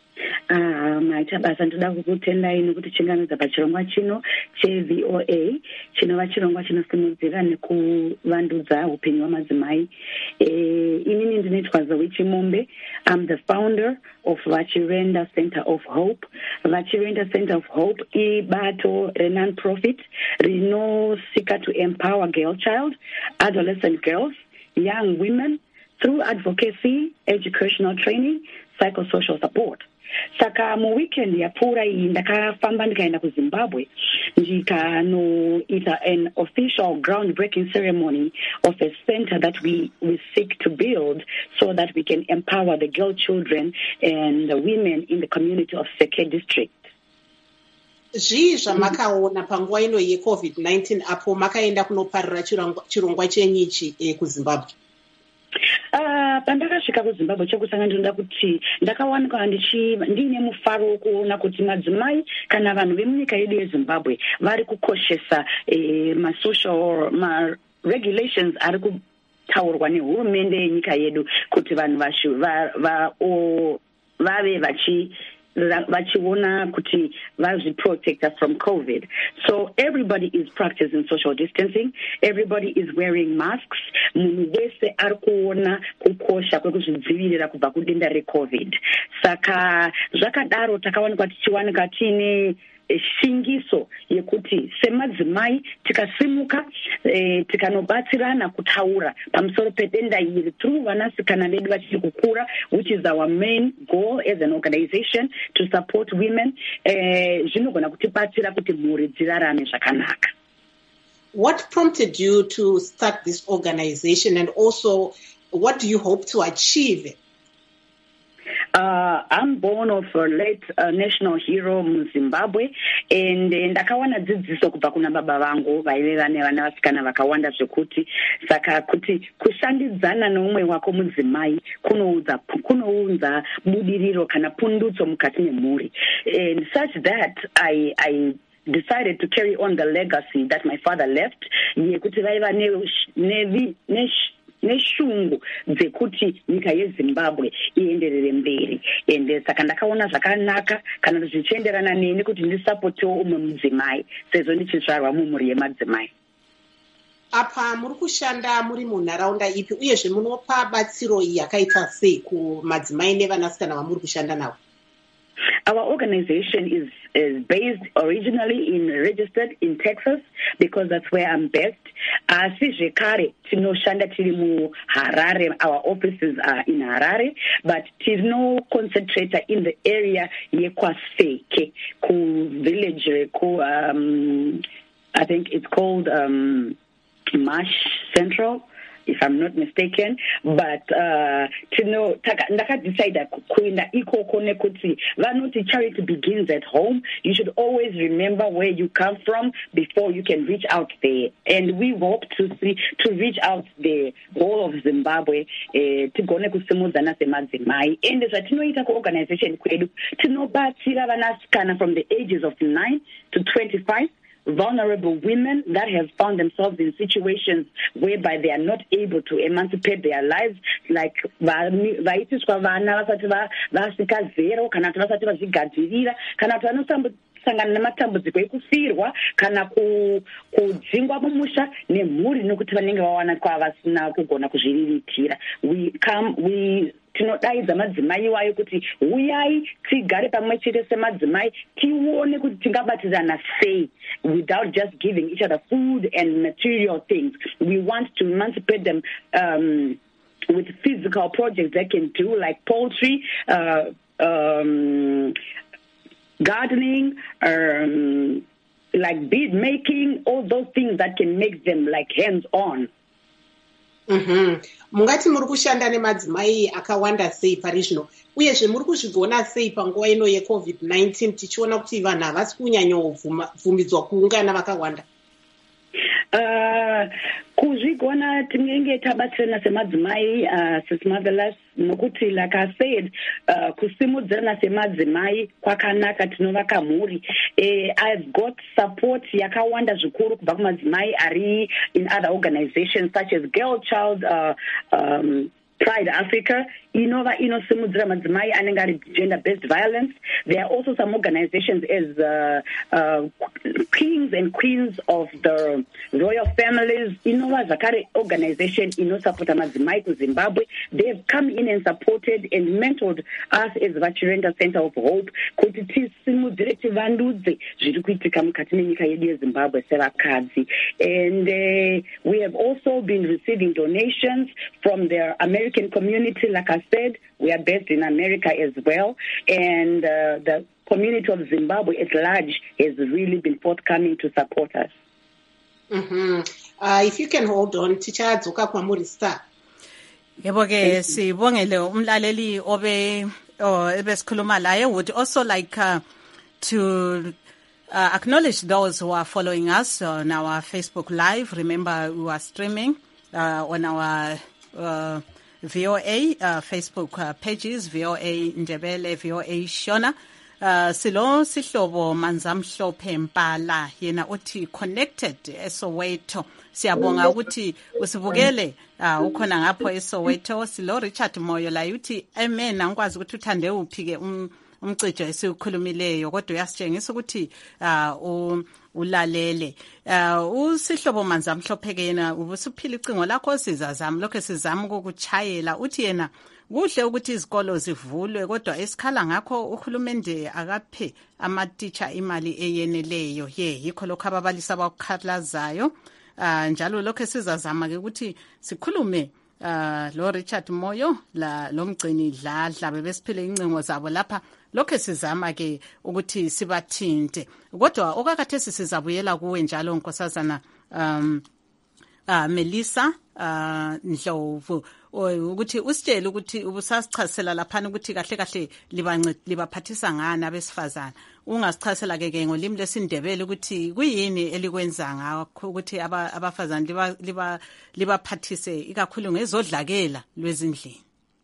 Ah, maita basa ndoda kukutendai nekuti chingamidza pachirongwa chino che-V O A chinova chirongwa chinosimudzira nekuvandudza upenyu hwamadzimai. Eh, inini ndinoitwa Zoe Chimombe. I'm the founder of Vachirenda Center of Hope. Vachirenda Center of Hope ibato re-non-profit rinosika to empower girl child, adolescent girls, young women through advocacy, educational training, psychosocial support. Saka mu weekend yapfuura iyi ndakafamba ndikaenda kuZimbabwe ndikanoita an official groundbreaking ceremony of a center that we, we seek to build so that we can empower the girl children and the women in the community of Seke district. Zvii zvamakaona panguva ino yeCovid nineteen apo makaenda kunoparira chirongwa chenyichi eh, kuZimbabwe? Uh, pandakasvika kuZimbabwe chekusanga ndinoda kuti ndakawanika ndine mufaro wokuona kuti madzimai kana vanhu vemunyika yedu yeZimbabwe vari kukoshesa eh, masocial ma-regulations ari kutaurwa nehurumende yenyika yedu kuti vanhu vave vachi vachiona kuti vazviprotecta from COVID. So everybody is practicing social distancing. Everybody is wearing masks. Munhu wese ari kuona kukosha kwekuzvidzivirira kubva kudenda reCovid. Saka zvakadaro takawanikwa tichiwanika tiine shingiso yekuti semadzimai tikasimuka eh, tikanobatsirana kutaura pamusoro pedenda iri through vanasikana vedu vachiri kukura, which is our main goal as an organization to support women. Eh, zvinogona kutibatsira kuti mhuri dzirarame zvakanaka. What prompted you to start this organization, and also what do you hope to achieve? Uh, I'm born of a late uh, national hero mu Zimbabwe, and ndakawana dzidziso kubva kuna baba vangu vaive vane vana vasikana vakawanda zvekuti saka kuti kushandidzana noumwe wako mudzimai kunoudza kunounza budiriro kana pundutso mukati memhuri, and such that I, I decided to carry on the legacy that my father left yekuti vaiva ne neshungu dzekuti nyika yeZimbabwe ienderere mberi, ende saka ndakaona zvakanaka kana zvichienderana neni kuti ndisapotewo umwe mudzimai sezvo ndichizvarwa mumhuri yemadzimai. Apa muri kushanda muri munharaunda ipi uyezve munopa batsiro yakaita sei kumadzimai nevanasikana vamuri kushanda navo? Our organization is, is based originally in, registered in Texas because that's where I'm based. Asi zvekare tinoshanda tiri mu Harare. Our offices are in Harare, but tino concentrate in the area yekwaseke ku village ku um I think it's called um Marsh Central, if I'm not mistaken, but uh to know ndaka decide kuenda ikoko nekuti vanoti charity begins at home. You should always remember where you come from before you can reach out there, and we hope to see to reach out the whole of Zimbabwe tigone kusimudzana semadzimai, and zvatinoita kuorganization kwedu tinobatsira vanasikana from the ages of nine to twenty-five, vulnerable women that have found themselves in situations whereby they are not able to emancipate their lives, like vaitiswa vana vasati vasika zero kana kuti vasati vazvigadzirira kana kuti vanosangana nematambudziko ekufirwa kana kudzingwa mumusha nemhuri nokuti vanenge vawana kwavasina kugona kuzviriritira. We come we tinodaidza madzimai iwayo kuti uyai tigare pamwe chete semadzimai tione kuti tingabatirana sei without just giving each other food and material things. We want to emancipate them um, with physical projects they can do, like poultry, uh, um, gardening, um, like bead making, all those things that can make them like hands-on. Mhm. Mungati muri kushanda nemadzimai akawanda sei pari zvino, uyezve muri kuzvigona sei panguva ino yeCovid nineteen tichiona kuti vanhu havasi kunyanyobvumidzwa kuungana vakawanda? Uh, kuzvigona tinenge tabatsirana semadzimai uh, Sis Marvelous, nokuti like I said uh, kusimudzirana semadzimai kwakanaka, tinovaka mhuri. uh, I've got support yakawanda zvikuru kubva kumadzimai ari in other organizations such as Girl Child uh, um, Pride Africa inova inosimudzira madzimai anenge ari gender based violence. There are also some organizations as uh, uh, kings and queens of the royal families. Inova Zakare organization inosupporta madzimai ku Zimbabwe. They have come in and supported and mentored us as Vachirenda Center of Hope kuti tisimudzire tivandudze zviri kuitika mukati menyika yedu yeZimbabwe sevakadzi. And uh, we have also been receiving donations from the American community. Like I said, we are based in America as well, and uh, the community of Zimbabwe at large has really been forthcoming to support us. Mm-hmm. Uh, if you can hold on, Teacher Adzuka Kwamuri Star. Yebo ke sibongele umlaleli obe ebesikhuluma laye. Would also like uh, to uh, acknowledge those who are following us on our Facebook Live. Remember, we are streaming uh, on our uh, V O A uh, Facebook uh, pages, V O A Ndebele, V O A Shona. Uh, silo sihlobo manzamhlophe Mpala yena uthi connected eSoweto. Siyabonga ukuthi usibukele uh, ukhona ngapho eSoweto. Silo Richard Moyo la uthi amen angikwazi ukuthi uthande uphi ke um, umcijo esikhulumileyo kodwa uyasitshengisa ukuthi uh, ulalele. Uh, usihlobo manzamhlophe ke yena ubusuphila icingo lakho sizazama lokho sizama ukukuchayela uthi yena kuhle ukuthi izikolo zivulwe kodwa esikhala ngakho uhulumende akaphe ama-teacher imali eyeneleyo. Ye yikho lokho ababalisi abakukhalazayo. Uh, njalo lokho sizazama ke ukuthi sikhulume uh, lo Richard Moyo la lomgcini dladla bebesiphile incingo zabo lapha. Lokho sizama ke ukuthi sibathinte kodwa okakathesi sizabuyela kuwe njalo nkosazana um uh, Melissa uh, Ndlovu ukuthi usitshele ukuthi ubusasichasela laphana ukuthi kahle kahle libancede libaphathisa ngani abesifazana. Ungasichasela ke ke ngolimi lesindebele ukuthi kuyini elikwenza ngakho ukuthi abafazana liba liba libaphathise ikakhulu ngezodlakela lwezindlini.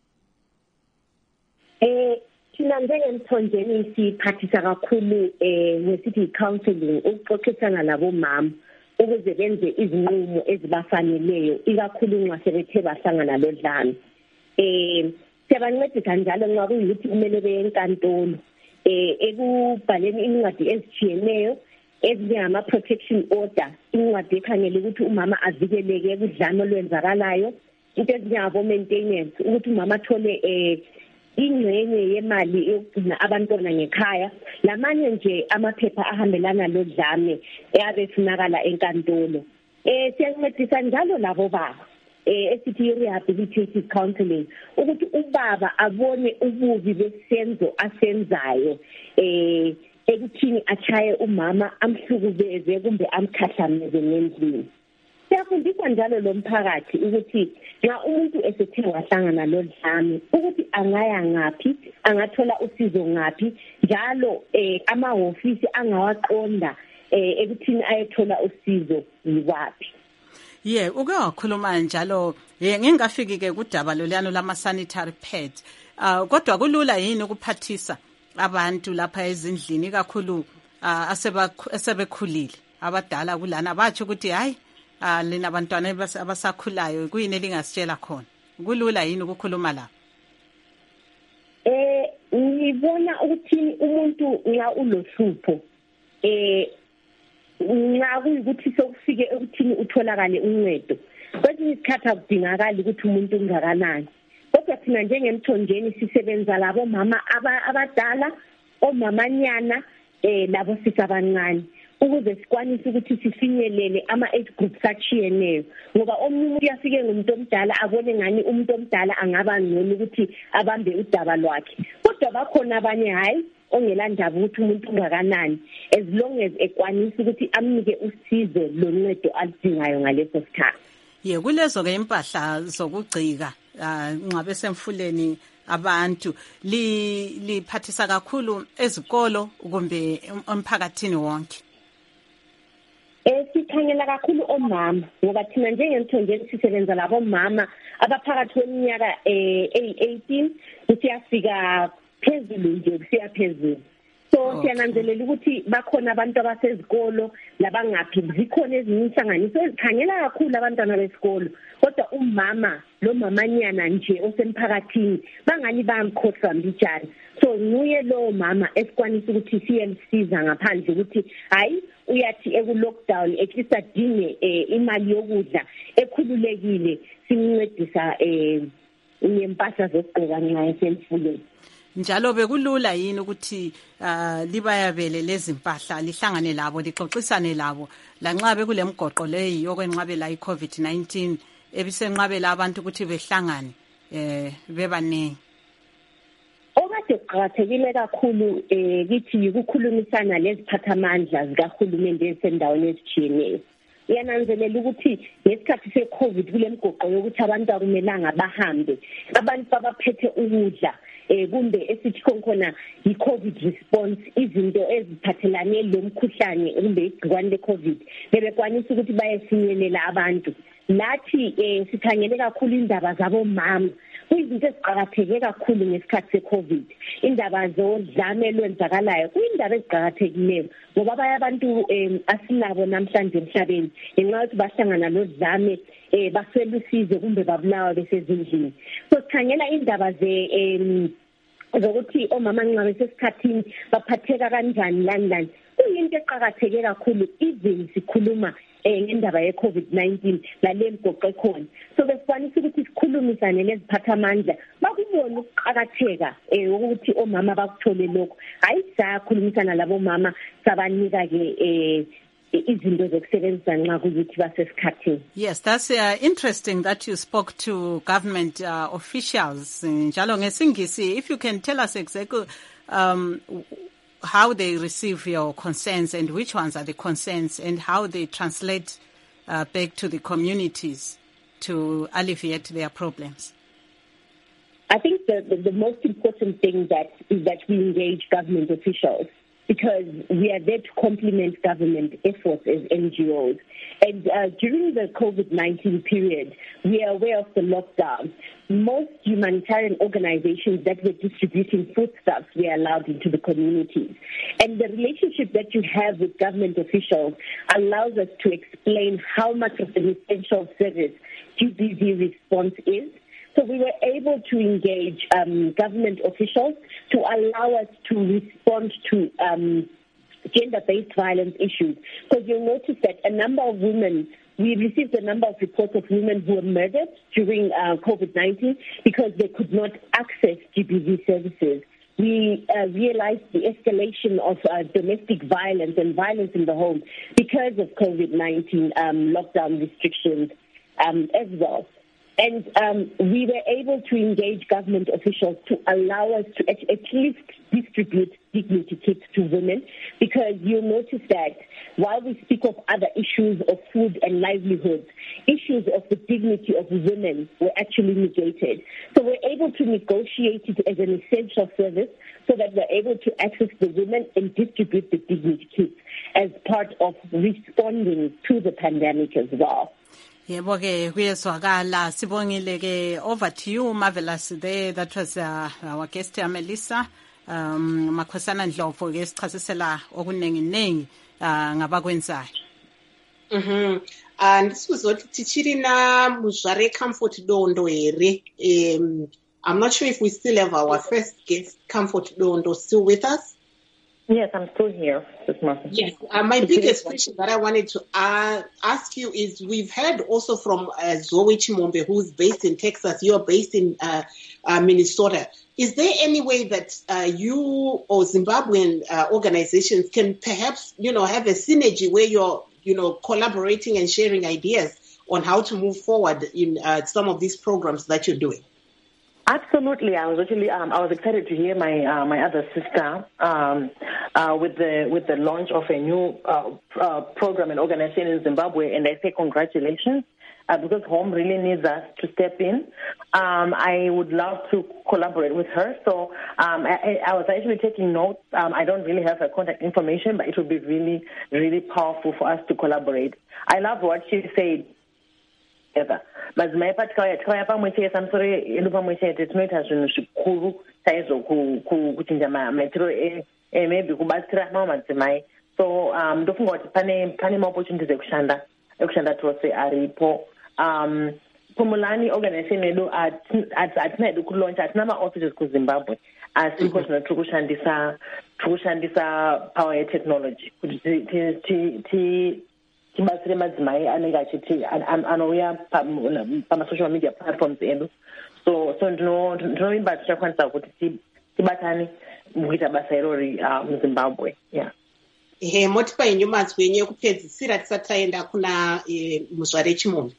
Eh thina njengemthonjeni siphathisa kakhulu eh ngesithi counseling ukuxoxisana labo mama ukuze benze izinqumo ezibafaneleyo ikakhulu nxa sebethe bahlangana lodlame. Eh siyabancedisa njalo nxa kuyikuthi kumele beye enkantolo eh ekubhaleni incwadi ezitshiyeneyo ezinjengama protection order, incwadi ekhangele ukuthi umama avikeleke kudlame olwenzakalayo, into ezinjengabo maintenance ukuthi umama athole eh ingxenye yemali yokugcina abantwana ngekhaya, lamanye nje amaphepha ahambelana lodlame eyabe funakala enkantolo. Eh siyancedisa njalo labo baba eh esithi rehabilitative counseling ukuthi ubaba abone ububi besenzo asenzayo eh ekuthini achaye umama amhlukubeze kumbe amkhahlameze ngendlini. Siyafundisa njalo lo mphakathi ukuthi nxa umuntu esethe wahlangana lodlame ukuthi angaya ngaphi, angathola usizo ngaphi, njalo eh amahofisi angawaqonda eh ekuthini ayethola usizo yiwaphi. Ye uke wakhuluma njalo ngingafiki ke kudaba loliyano lama sanitary pads. Uh, kodwa kulula yini ukuphathisa abantu lapha ezindlini kakhulu uh, asebekhulile abadala kulana bathi ukuthi hayi ah lina abantwana abasakhulayo kuyini elingasitshela khona? Kulula yini ukukhuluma la? Eh ngibona ukuthi umuntu nxa ulohlupho eh nxa kuyikuthi sokufike ekuthini utholakale uncedo kwesinye isikhathi akudingakali ukuthi umuntu ungakanani. Kodwa thina njengemthonjeni sisebenza labo mama abadala, omamanyana eh labo sisabancane ukuze sikwanise ukuthi sifinyelele ama age groups achiyeneyo, ngoba omunye uyafike ngumuntu omdala abone ngani umuntu omdala angaba ngcono ukuthi abambe udaba lwakhe, kodwa bakhona abanye hayi ongela ndaba ukuthi umuntu ungakanani as long as ekwanisa ukuthi amnike usizo loncedo alidingayo ngaleso sikhathi. Ye kulezo ke impahla zokugcika nxa besemfuleni abantu li liphathisa kakhulu ezikolo kumbe emphakathini wonke. Eh sikhangela kakhulu omama ngoba thina njengemthonjeni sisebenza labo mama abaphakathi kweminyaka eh eighteen kusiyafika phezulu nje kusiya phezulu. So so siyananzelela ukuthi bakhona abantu abasezikolo labangaphi zikhona ezinye inhlanganiso ezikhangela kakhulu abantwana besikolo kodwa umama lo mamanyana nje osemphakathini bangani bamkhohlwa mbijana so nguye lo mama esikwanisa ukuthi siyemsiza ngaphandle ukuthi hayi uyathi eku lockdown ekhisa adinge imali yokudla ekhululekile simncedisa eh ngempahla zokugqoka nxa esemfuleni. Njalo bekulula yini ukuthi uh, libayabele lezi mpahla lihlangane labo lixoxisane labo lanxa bekulemgoqo leyi yokwenqabela iCovid nineteen ebisenqabela abantu ukuthi behlangane eh bebanengi. Okade kuqakathekile kakhulu eh kithi ukukhulumisana leziphathamandla zikahulumende esendaweni ezitshiyeneyo. Iyananzelela ukuthi ngesikhathi se-COVID kulemgoqo yokuthi abantu akumelanga bahambe abantu abaphethe ukudla eh kumbe esithi khona i-COVID response izinto eziphathelane lomkhuhlane kumbe igciwane le-COVID bebekwanisa ukuthi bayefinyelela abantu lathi eh sikhangele kakhulu indaba zabo mama kuyizinto eziqakatheke kakhulu ngesikhathi se-COVID indaba zodlame lwenzakalayo kuyindaba eziqakathekileyo ngoba abanye abantu um asinabo namhlanje emhlabeni ngenxa yokuthi bahlangana lodlame um baswela usizo kumbe babulawa besezindlini so sikhangela indaba ze um zokuthi omama nxa besesikhathini baphatheka kanjani lani lani kuyinto eqakatheke kakhulu even sikhuluma eh ngendaba ye-COVID nineteen lale mgoqo ekhona so besikwanisa ukuthi sikhulumisane leziphathamandla bakubone ukuqakatheka eh ukuthi omama bakuthole lokho hayi sakhulumisana labo mama sabanika ke eh izinto zokusebenzisa nxa kuyithi basesikhathini. Yes, that's uh, interesting that you spoke to government uh, officials njalo ngesingisi. If you can tell us exactly um how they receive your concerns and which ones are the concerns and how they translate uh, back to the communities to alleviate their problems. I think the, the, the most important thing that is that we engage government officials because we are there to complement government efforts as N G Os. And uh, during the COVID nineteen period, we are aware of the lockdown. Most humanitarian organizations that were distributing foodstuffs were allowed into the communities. And the relationship that you have with government officials allows us to explain how much of an essential service G B V response is. So we were able to engage um, government officials to allow us to respond to um, gender-based violence issues. Because you'll notice that a number of women, we received a number of reports of women who were murdered during uh, COVID nineteen because they could not access G B V services. We uh, realized the escalation of uh, domestic violence and violence in the home because of COVID nineteen um, lockdown restrictions um, as well. And um, we were able to engage government officials to allow us to at, at least distribute dignity kits to women, because you'll notice that while we speak of other issues of food and livelihoods, issues of the dignity of women were actually negated. So we're able to negotiate it as an essential service so that we're able to access the women and distribute the dignity kits as part of responding to the pandemic as well. Yebo ke kuyezwakala sibongile ke over to you Marvelous there. That was uh, our guest Melissa um Makhosana Ndlovu ke sichasisela okunengi nengi uh, ngabakwenzayo. Mhm. And this was what tichiri na Muzvare Comfort Dondo here. Um I'm not sure if we still have our first guest Comfort Dondo still with us. Yes, I'm still here. Yes, uh, my biggest question that I wanted to uh, ask you is we've heard also from uh, Zoe Chimombe, who's based in Texas. You're based in uh, uh, Minnesota. Is there any way that uh, you or Zimbabwean uh, organizations can perhaps, you know, have a synergy where you're, you know, collaborating and sharing ideas on how to move forward in uh, some of these programs that you're doing? Absolutely, I was actually um, I was excited to hear my uh, my other sister um, uh, with the with the launch of a new uh, uh, program and organization in Zimbabwe, and I say congratulations uh, because Home really needs us to step in. Um, I would love to collaborate with her, so um, I, I was actually taking notes. Um, I don't really have her contact information, but it would be really really powerful for us to collaborate. I love what she said. Together. But my particular try pamwe che samsore elu pamwe che tinoita zvinhu zvikuru saizo ku kuchinja maitiro eh, maybe kubatsira mamwe madzimai. So um ndofunga kuti pane pane ma-opportunities ekushanda ekushanda tose aripo. Um Pumulani organization yedu atina hedu kulaunch atina ma-offices kuZimbabwe asi iko zvino tiri kushandisa tiri kushandisa power yetechnology kuti tibatsire madzimai anenge achiti anouya pama-social media platforms edu. So so ndinovimba tichakwanisa kuti tibatane mukuita basa irori muZimbabwe. Yeah. He motipa yenyu mazwi yenyu ekupedzisira tisati taenda kuna Muzvare Chimombe.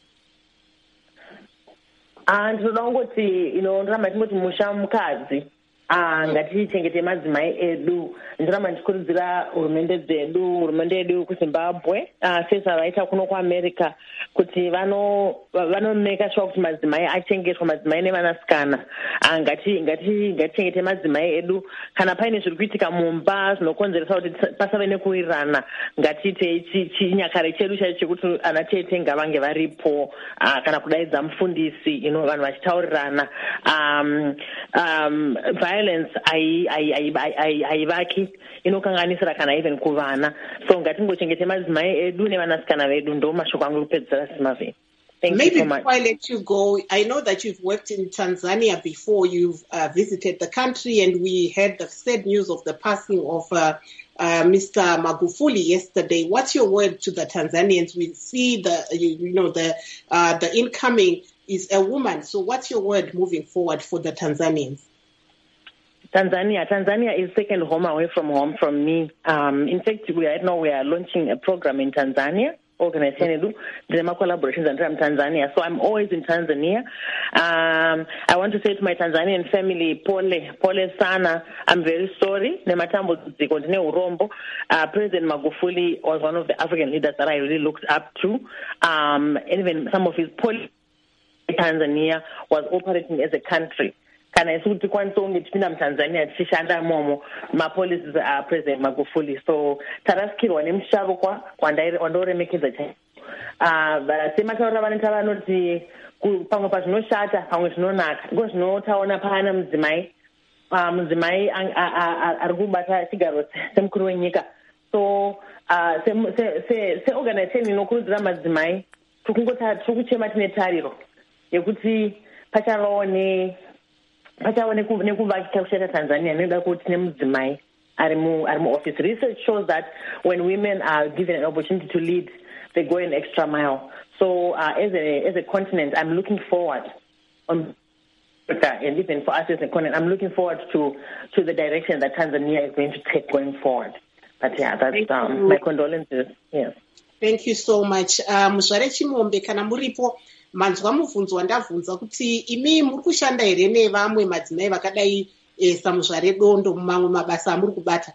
Ah, ndinoda kungoti inoramba timoti musha mukadzi ah ngatichengete madzimai edu. Ndoramba ndikurudzira hurumende dzedu hurumende yedu kuZimbabwe ah sesa vaita kuno kuAmerica kuti vano vanomeka sure kuti madzimai achengetwa madzimai nevanasikana. Ah ngati ngati ngatichengete madzimai edu kana paine zviri kuitika mumba zvinokonzeresa kuti pasave nekuwirirana ngatiite chinyakare chedu chaicho kuti ana tete ngavange varipo ah kana kudaidza mufundisi ino vanhu vachitaurirana. um um violence ai ai ai ai aivaki inokanganisira kana even kuvana. So ngatingochengete madzimai edu nevanasikana vedu ndo mashoko angu ekupedzisira Simave. Thank Maybe you so much. Before I let you go, I know that you've worked in Tanzania before. You've uh, visited the country, and we heard the sad news of the passing of uh, uh, Mister Magufuli yesterday. What's your word to the Tanzanians? We see the you, you know the uh, the incoming is a woman. So what's your word moving forward for the Tanzanians? Tanzania. Tanzania is second home away from home from me. Um, in fact, we right now we are launching a program in Tanzania. Organization Drema collaborations and I'm Tanzania. So I'm always in Tanzania. Um, I want to say to my Tanzanian family, Pole, Pole Sana, I'm very sorry. Nematambo continue Urombo. Uh, President Magufuli was one of the African leaders that I really looked up to. Um, and even some of his policies in Tanzania was operating as a country. Kana isuti kwanso ngitipinda mTanzania tishanda momo ma policies are President Magufuli. So taraskirwa nemshabo kwa kwandaire wandoremekeza cha ah basema taura vanenta vanoti pamwe pazvinoshata pamwe zvinonaka ngo zvinotaona pana mudzimai ah mudzimai ari kubata chigaro semukuru wenyika. So ah se se se organization inokurudzira madzimai tukungota tukuchema tine tariro yekuti pacharaone Pachaone nekuvakika kushata Tanzania neda kuti nemudzimai ari mu ari mu office. Research shows that when women are given an opportunity to lead, they go an extra mile. So uh, as a as a continent, I'm looking forward on and even for us as a continent, I'm looking forward to to the direction that Tanzania is going to take going forward. But yeah, that's um, my condolences. Yes. Thank you so much. Uh, Muzvare Chimombe, kana muripo manzwa mubvunzo wandabvunza kuti imi muri kushanda here nevamwe madzimai vakadai eh, saMuzvare Dondo mumamwe mabasa amuri kubata?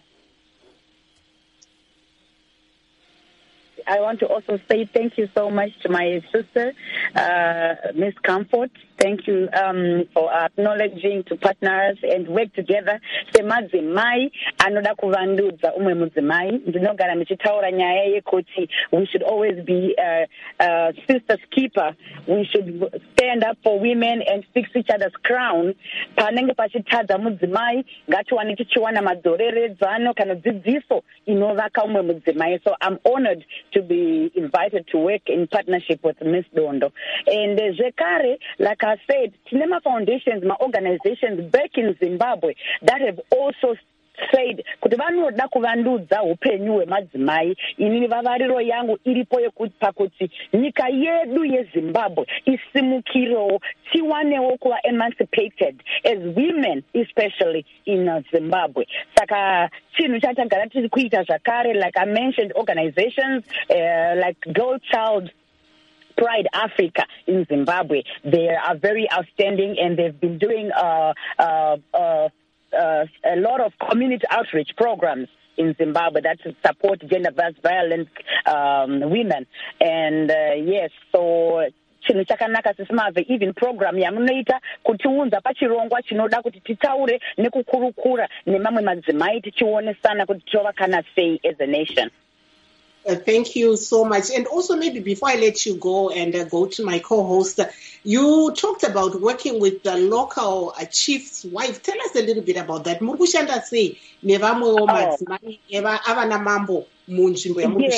I want to also say thank you so much to my sister, uh, Miss Comfort. Thank you um, for acknowledging to partners and work together. Semadzimai anoda kuvandudza umwe mudzimai. Ndinogara ndichitaura nyaya yekuti we should always be uh, uh, sister's keeper. We should stand up for women and fix each other's crown. Panenge pachitadza mudzimai ngatiwane tichiwana madzoreredzano kana dzidziso inovaka umwe mudzimai. So I'm honored to be invited to work in partnership with Miss Dondo. And uh, Zekare, like I said, Tinema Foundations, my organizations back in Zimbabwe that have also said kuti vanoda kuvandudza upenyu hwemadzimai. Inini vavariro yangu iripo yekupa kuti nyika yedu yeZimbabwe isimukirewo tiwanewo kuva emancipated as women, especially in uh, Zimbabwe. Saka chinhu chatagara tiri kuita zvakare, like I mentioned, organizations uh, like Girl Child Pride Africa in Zimbabwe. They are very outstanding and they've been doing uh, uh, uh, uh, a lot of community outreach programs in Zimbabwe that support gender-based violence um, women. And uh, yes, so chinhu chakanaka sisimave even program yamunoita kutiunza pachirongwa chinoda kuti titaure nekukurukura nemamwe madzimai tichionesana kuti tovakana sei as a nation. Uh, thank you so much. And also maybe before I let you go and uh, go to my co-host, uh, you talked about working with the local uh, chief's wife. Tell us a little bit about that. Murukushanda say, nevamwe madzimai eva avana mambo. Yes,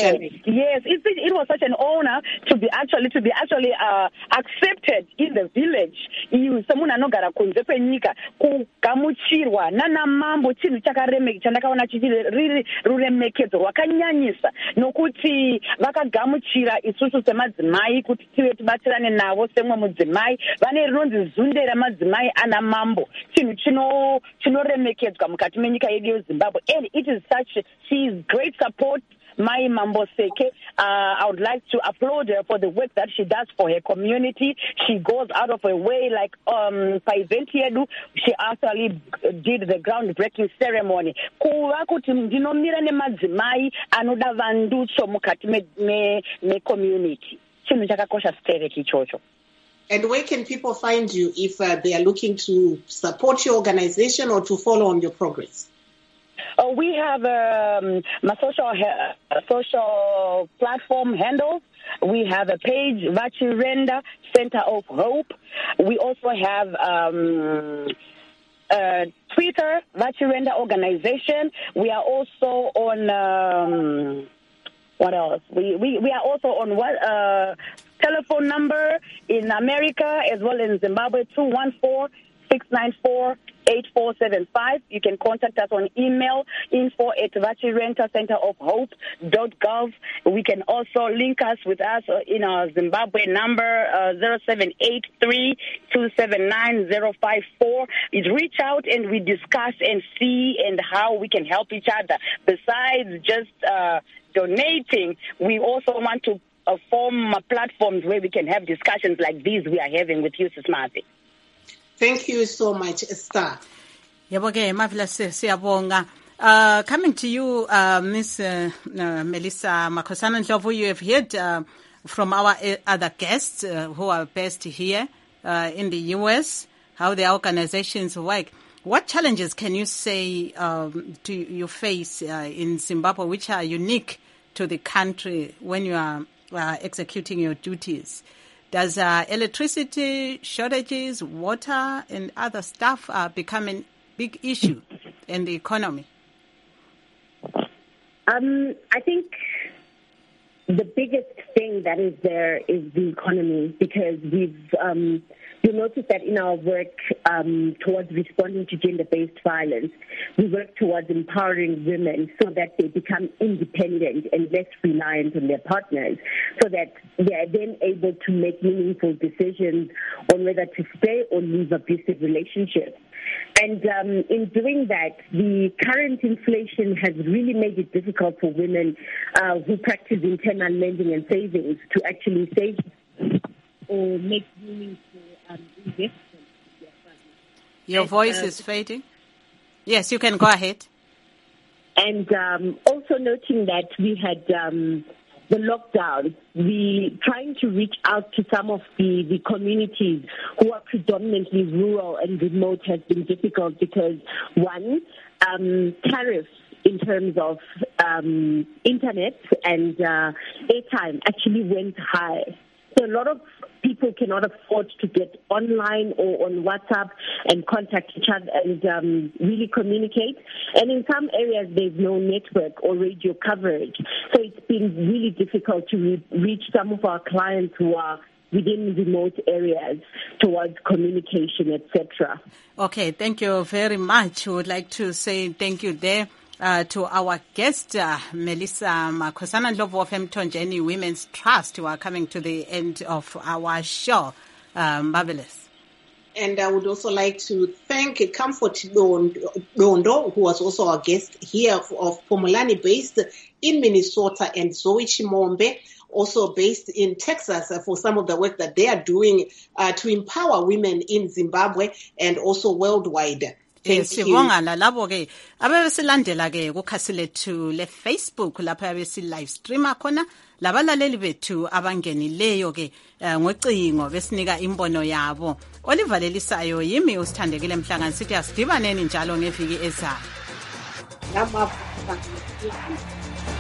yes. It, it was such an honor to be actually to be actually uh, accepted in the village. Someone anogara kunze kwenyika kugamuchirwa nana mambo chinhu chakaremeka chandakaona chiri ruremekedzo rwakanyanyisa nokuti vakagamuchira isusu semadzimai kuti tive tibatsirane navo semwe mudzimai vane rinonzi zunde ramadzimai ana mambo chinhu chino chinoremekedzwa mukati menyika yedu yeZimbabwe, and it is such she is great support. Mai Mamboseke, uh, I would like to applaud her for the work that she does for her community. She goes out of her way, like um, Paiventiedu, she actually did the groundbreaking ceremony. Kuva kuti ndinomira nemadzimai anoda vandutso mukati me me community. Chinhu chakakosha stereki ichocho. And where can people find you if uh, they are looking to support your organization or to follow on your progress? Uh, we have um, my social uh, social platform handles. We have a page, Vachirenda Center of Hope. We also have um, uh, Twitter, Vachirenda Organization. We are also on, um, what else? We, we, we are also on what uh, telephone number in America as well as in Zimbabwe, two one four, six nine four, eight four seven five. You can contact us on email, info at vachirenta center of hope dot gov. We can also link us with us in our Zimbabwe number, uh, zero seven eight three, two seven nine, zero five four. Reach out and we discuss and see and how we can help each other. Besides just uh, donating, we also want to uh, form uh, platforms where we can have discussions like these we are having with you, Sismati. Thank you so much, Esther. Yaboke, marvelous, siyabonga. Uh, coming to you, uh, Miss uh, uh, Melissa Makhosana Ndlovu, you have heard uh, from our other guests uh, who are based here uh, in the U S, how the organizations work. What challenges can you say um, do you face uh, in Zimbabwe, which are unique to the country when you are uh, executing your duties? Does uh, electricity shortages, water, and other stuff uh, become a big issue in the economy? Um, I think the biggest thing that is there is the economy, because we've um, you'll notice that in our work um, towards responding to gender-based violence, we work towards empowering women so that they become independent and less reliant on their partners, so that they are then able to make meaningful decisions on whether to stay or leave abusive relationships. And um, in doing that, the current inflation has really made it difficult for women uh, who practice internal lending and savings to actually save or make meaningful um, investments. Your and, voice uh, is fading. Yes, you can go ahead. And um, also noting that we had um, the lockdown, we trying to reach out to some of the, the communities who are predominantly rural and remote has been difficult because, one, um, tariffs in terms of um, internet and uh, airtime actually went high. So a lot of people cannot afford to get online or on WhatsApp and contact each other and um, really communicate. And in some areas, there's no network or radio coverage. So it's been really difficult to re- reach some of our clients who are within remote areas towards communication, et cetera. Okay, thank you very much. We would like to say thank you there. Uh, to our guest, uh, Melissa Makhosana Ndlovu of Mthonjeni Women's Trust, who are coming to the end of our show. Uh, marvelous. And I would also like to thank Comfort Dondo, who was also our guest here of Pomolani, based in Minnesota, and Zoe Chimombe, also based in Texas, uh, for some of the work that they are doing uh, to empower women in Zimbabwe and also worldwide. Sibonga lalabo ke abesilandela ke kukhasi lethu le Facebook lapha abesi live streamer khona labalaleli bethu abangenileyo ke ngocingo besinika imbono yabo. Oliver Lelisayo yimi usithandekile mhlangani sithi asidibaneni njalo ngeviki ezayo.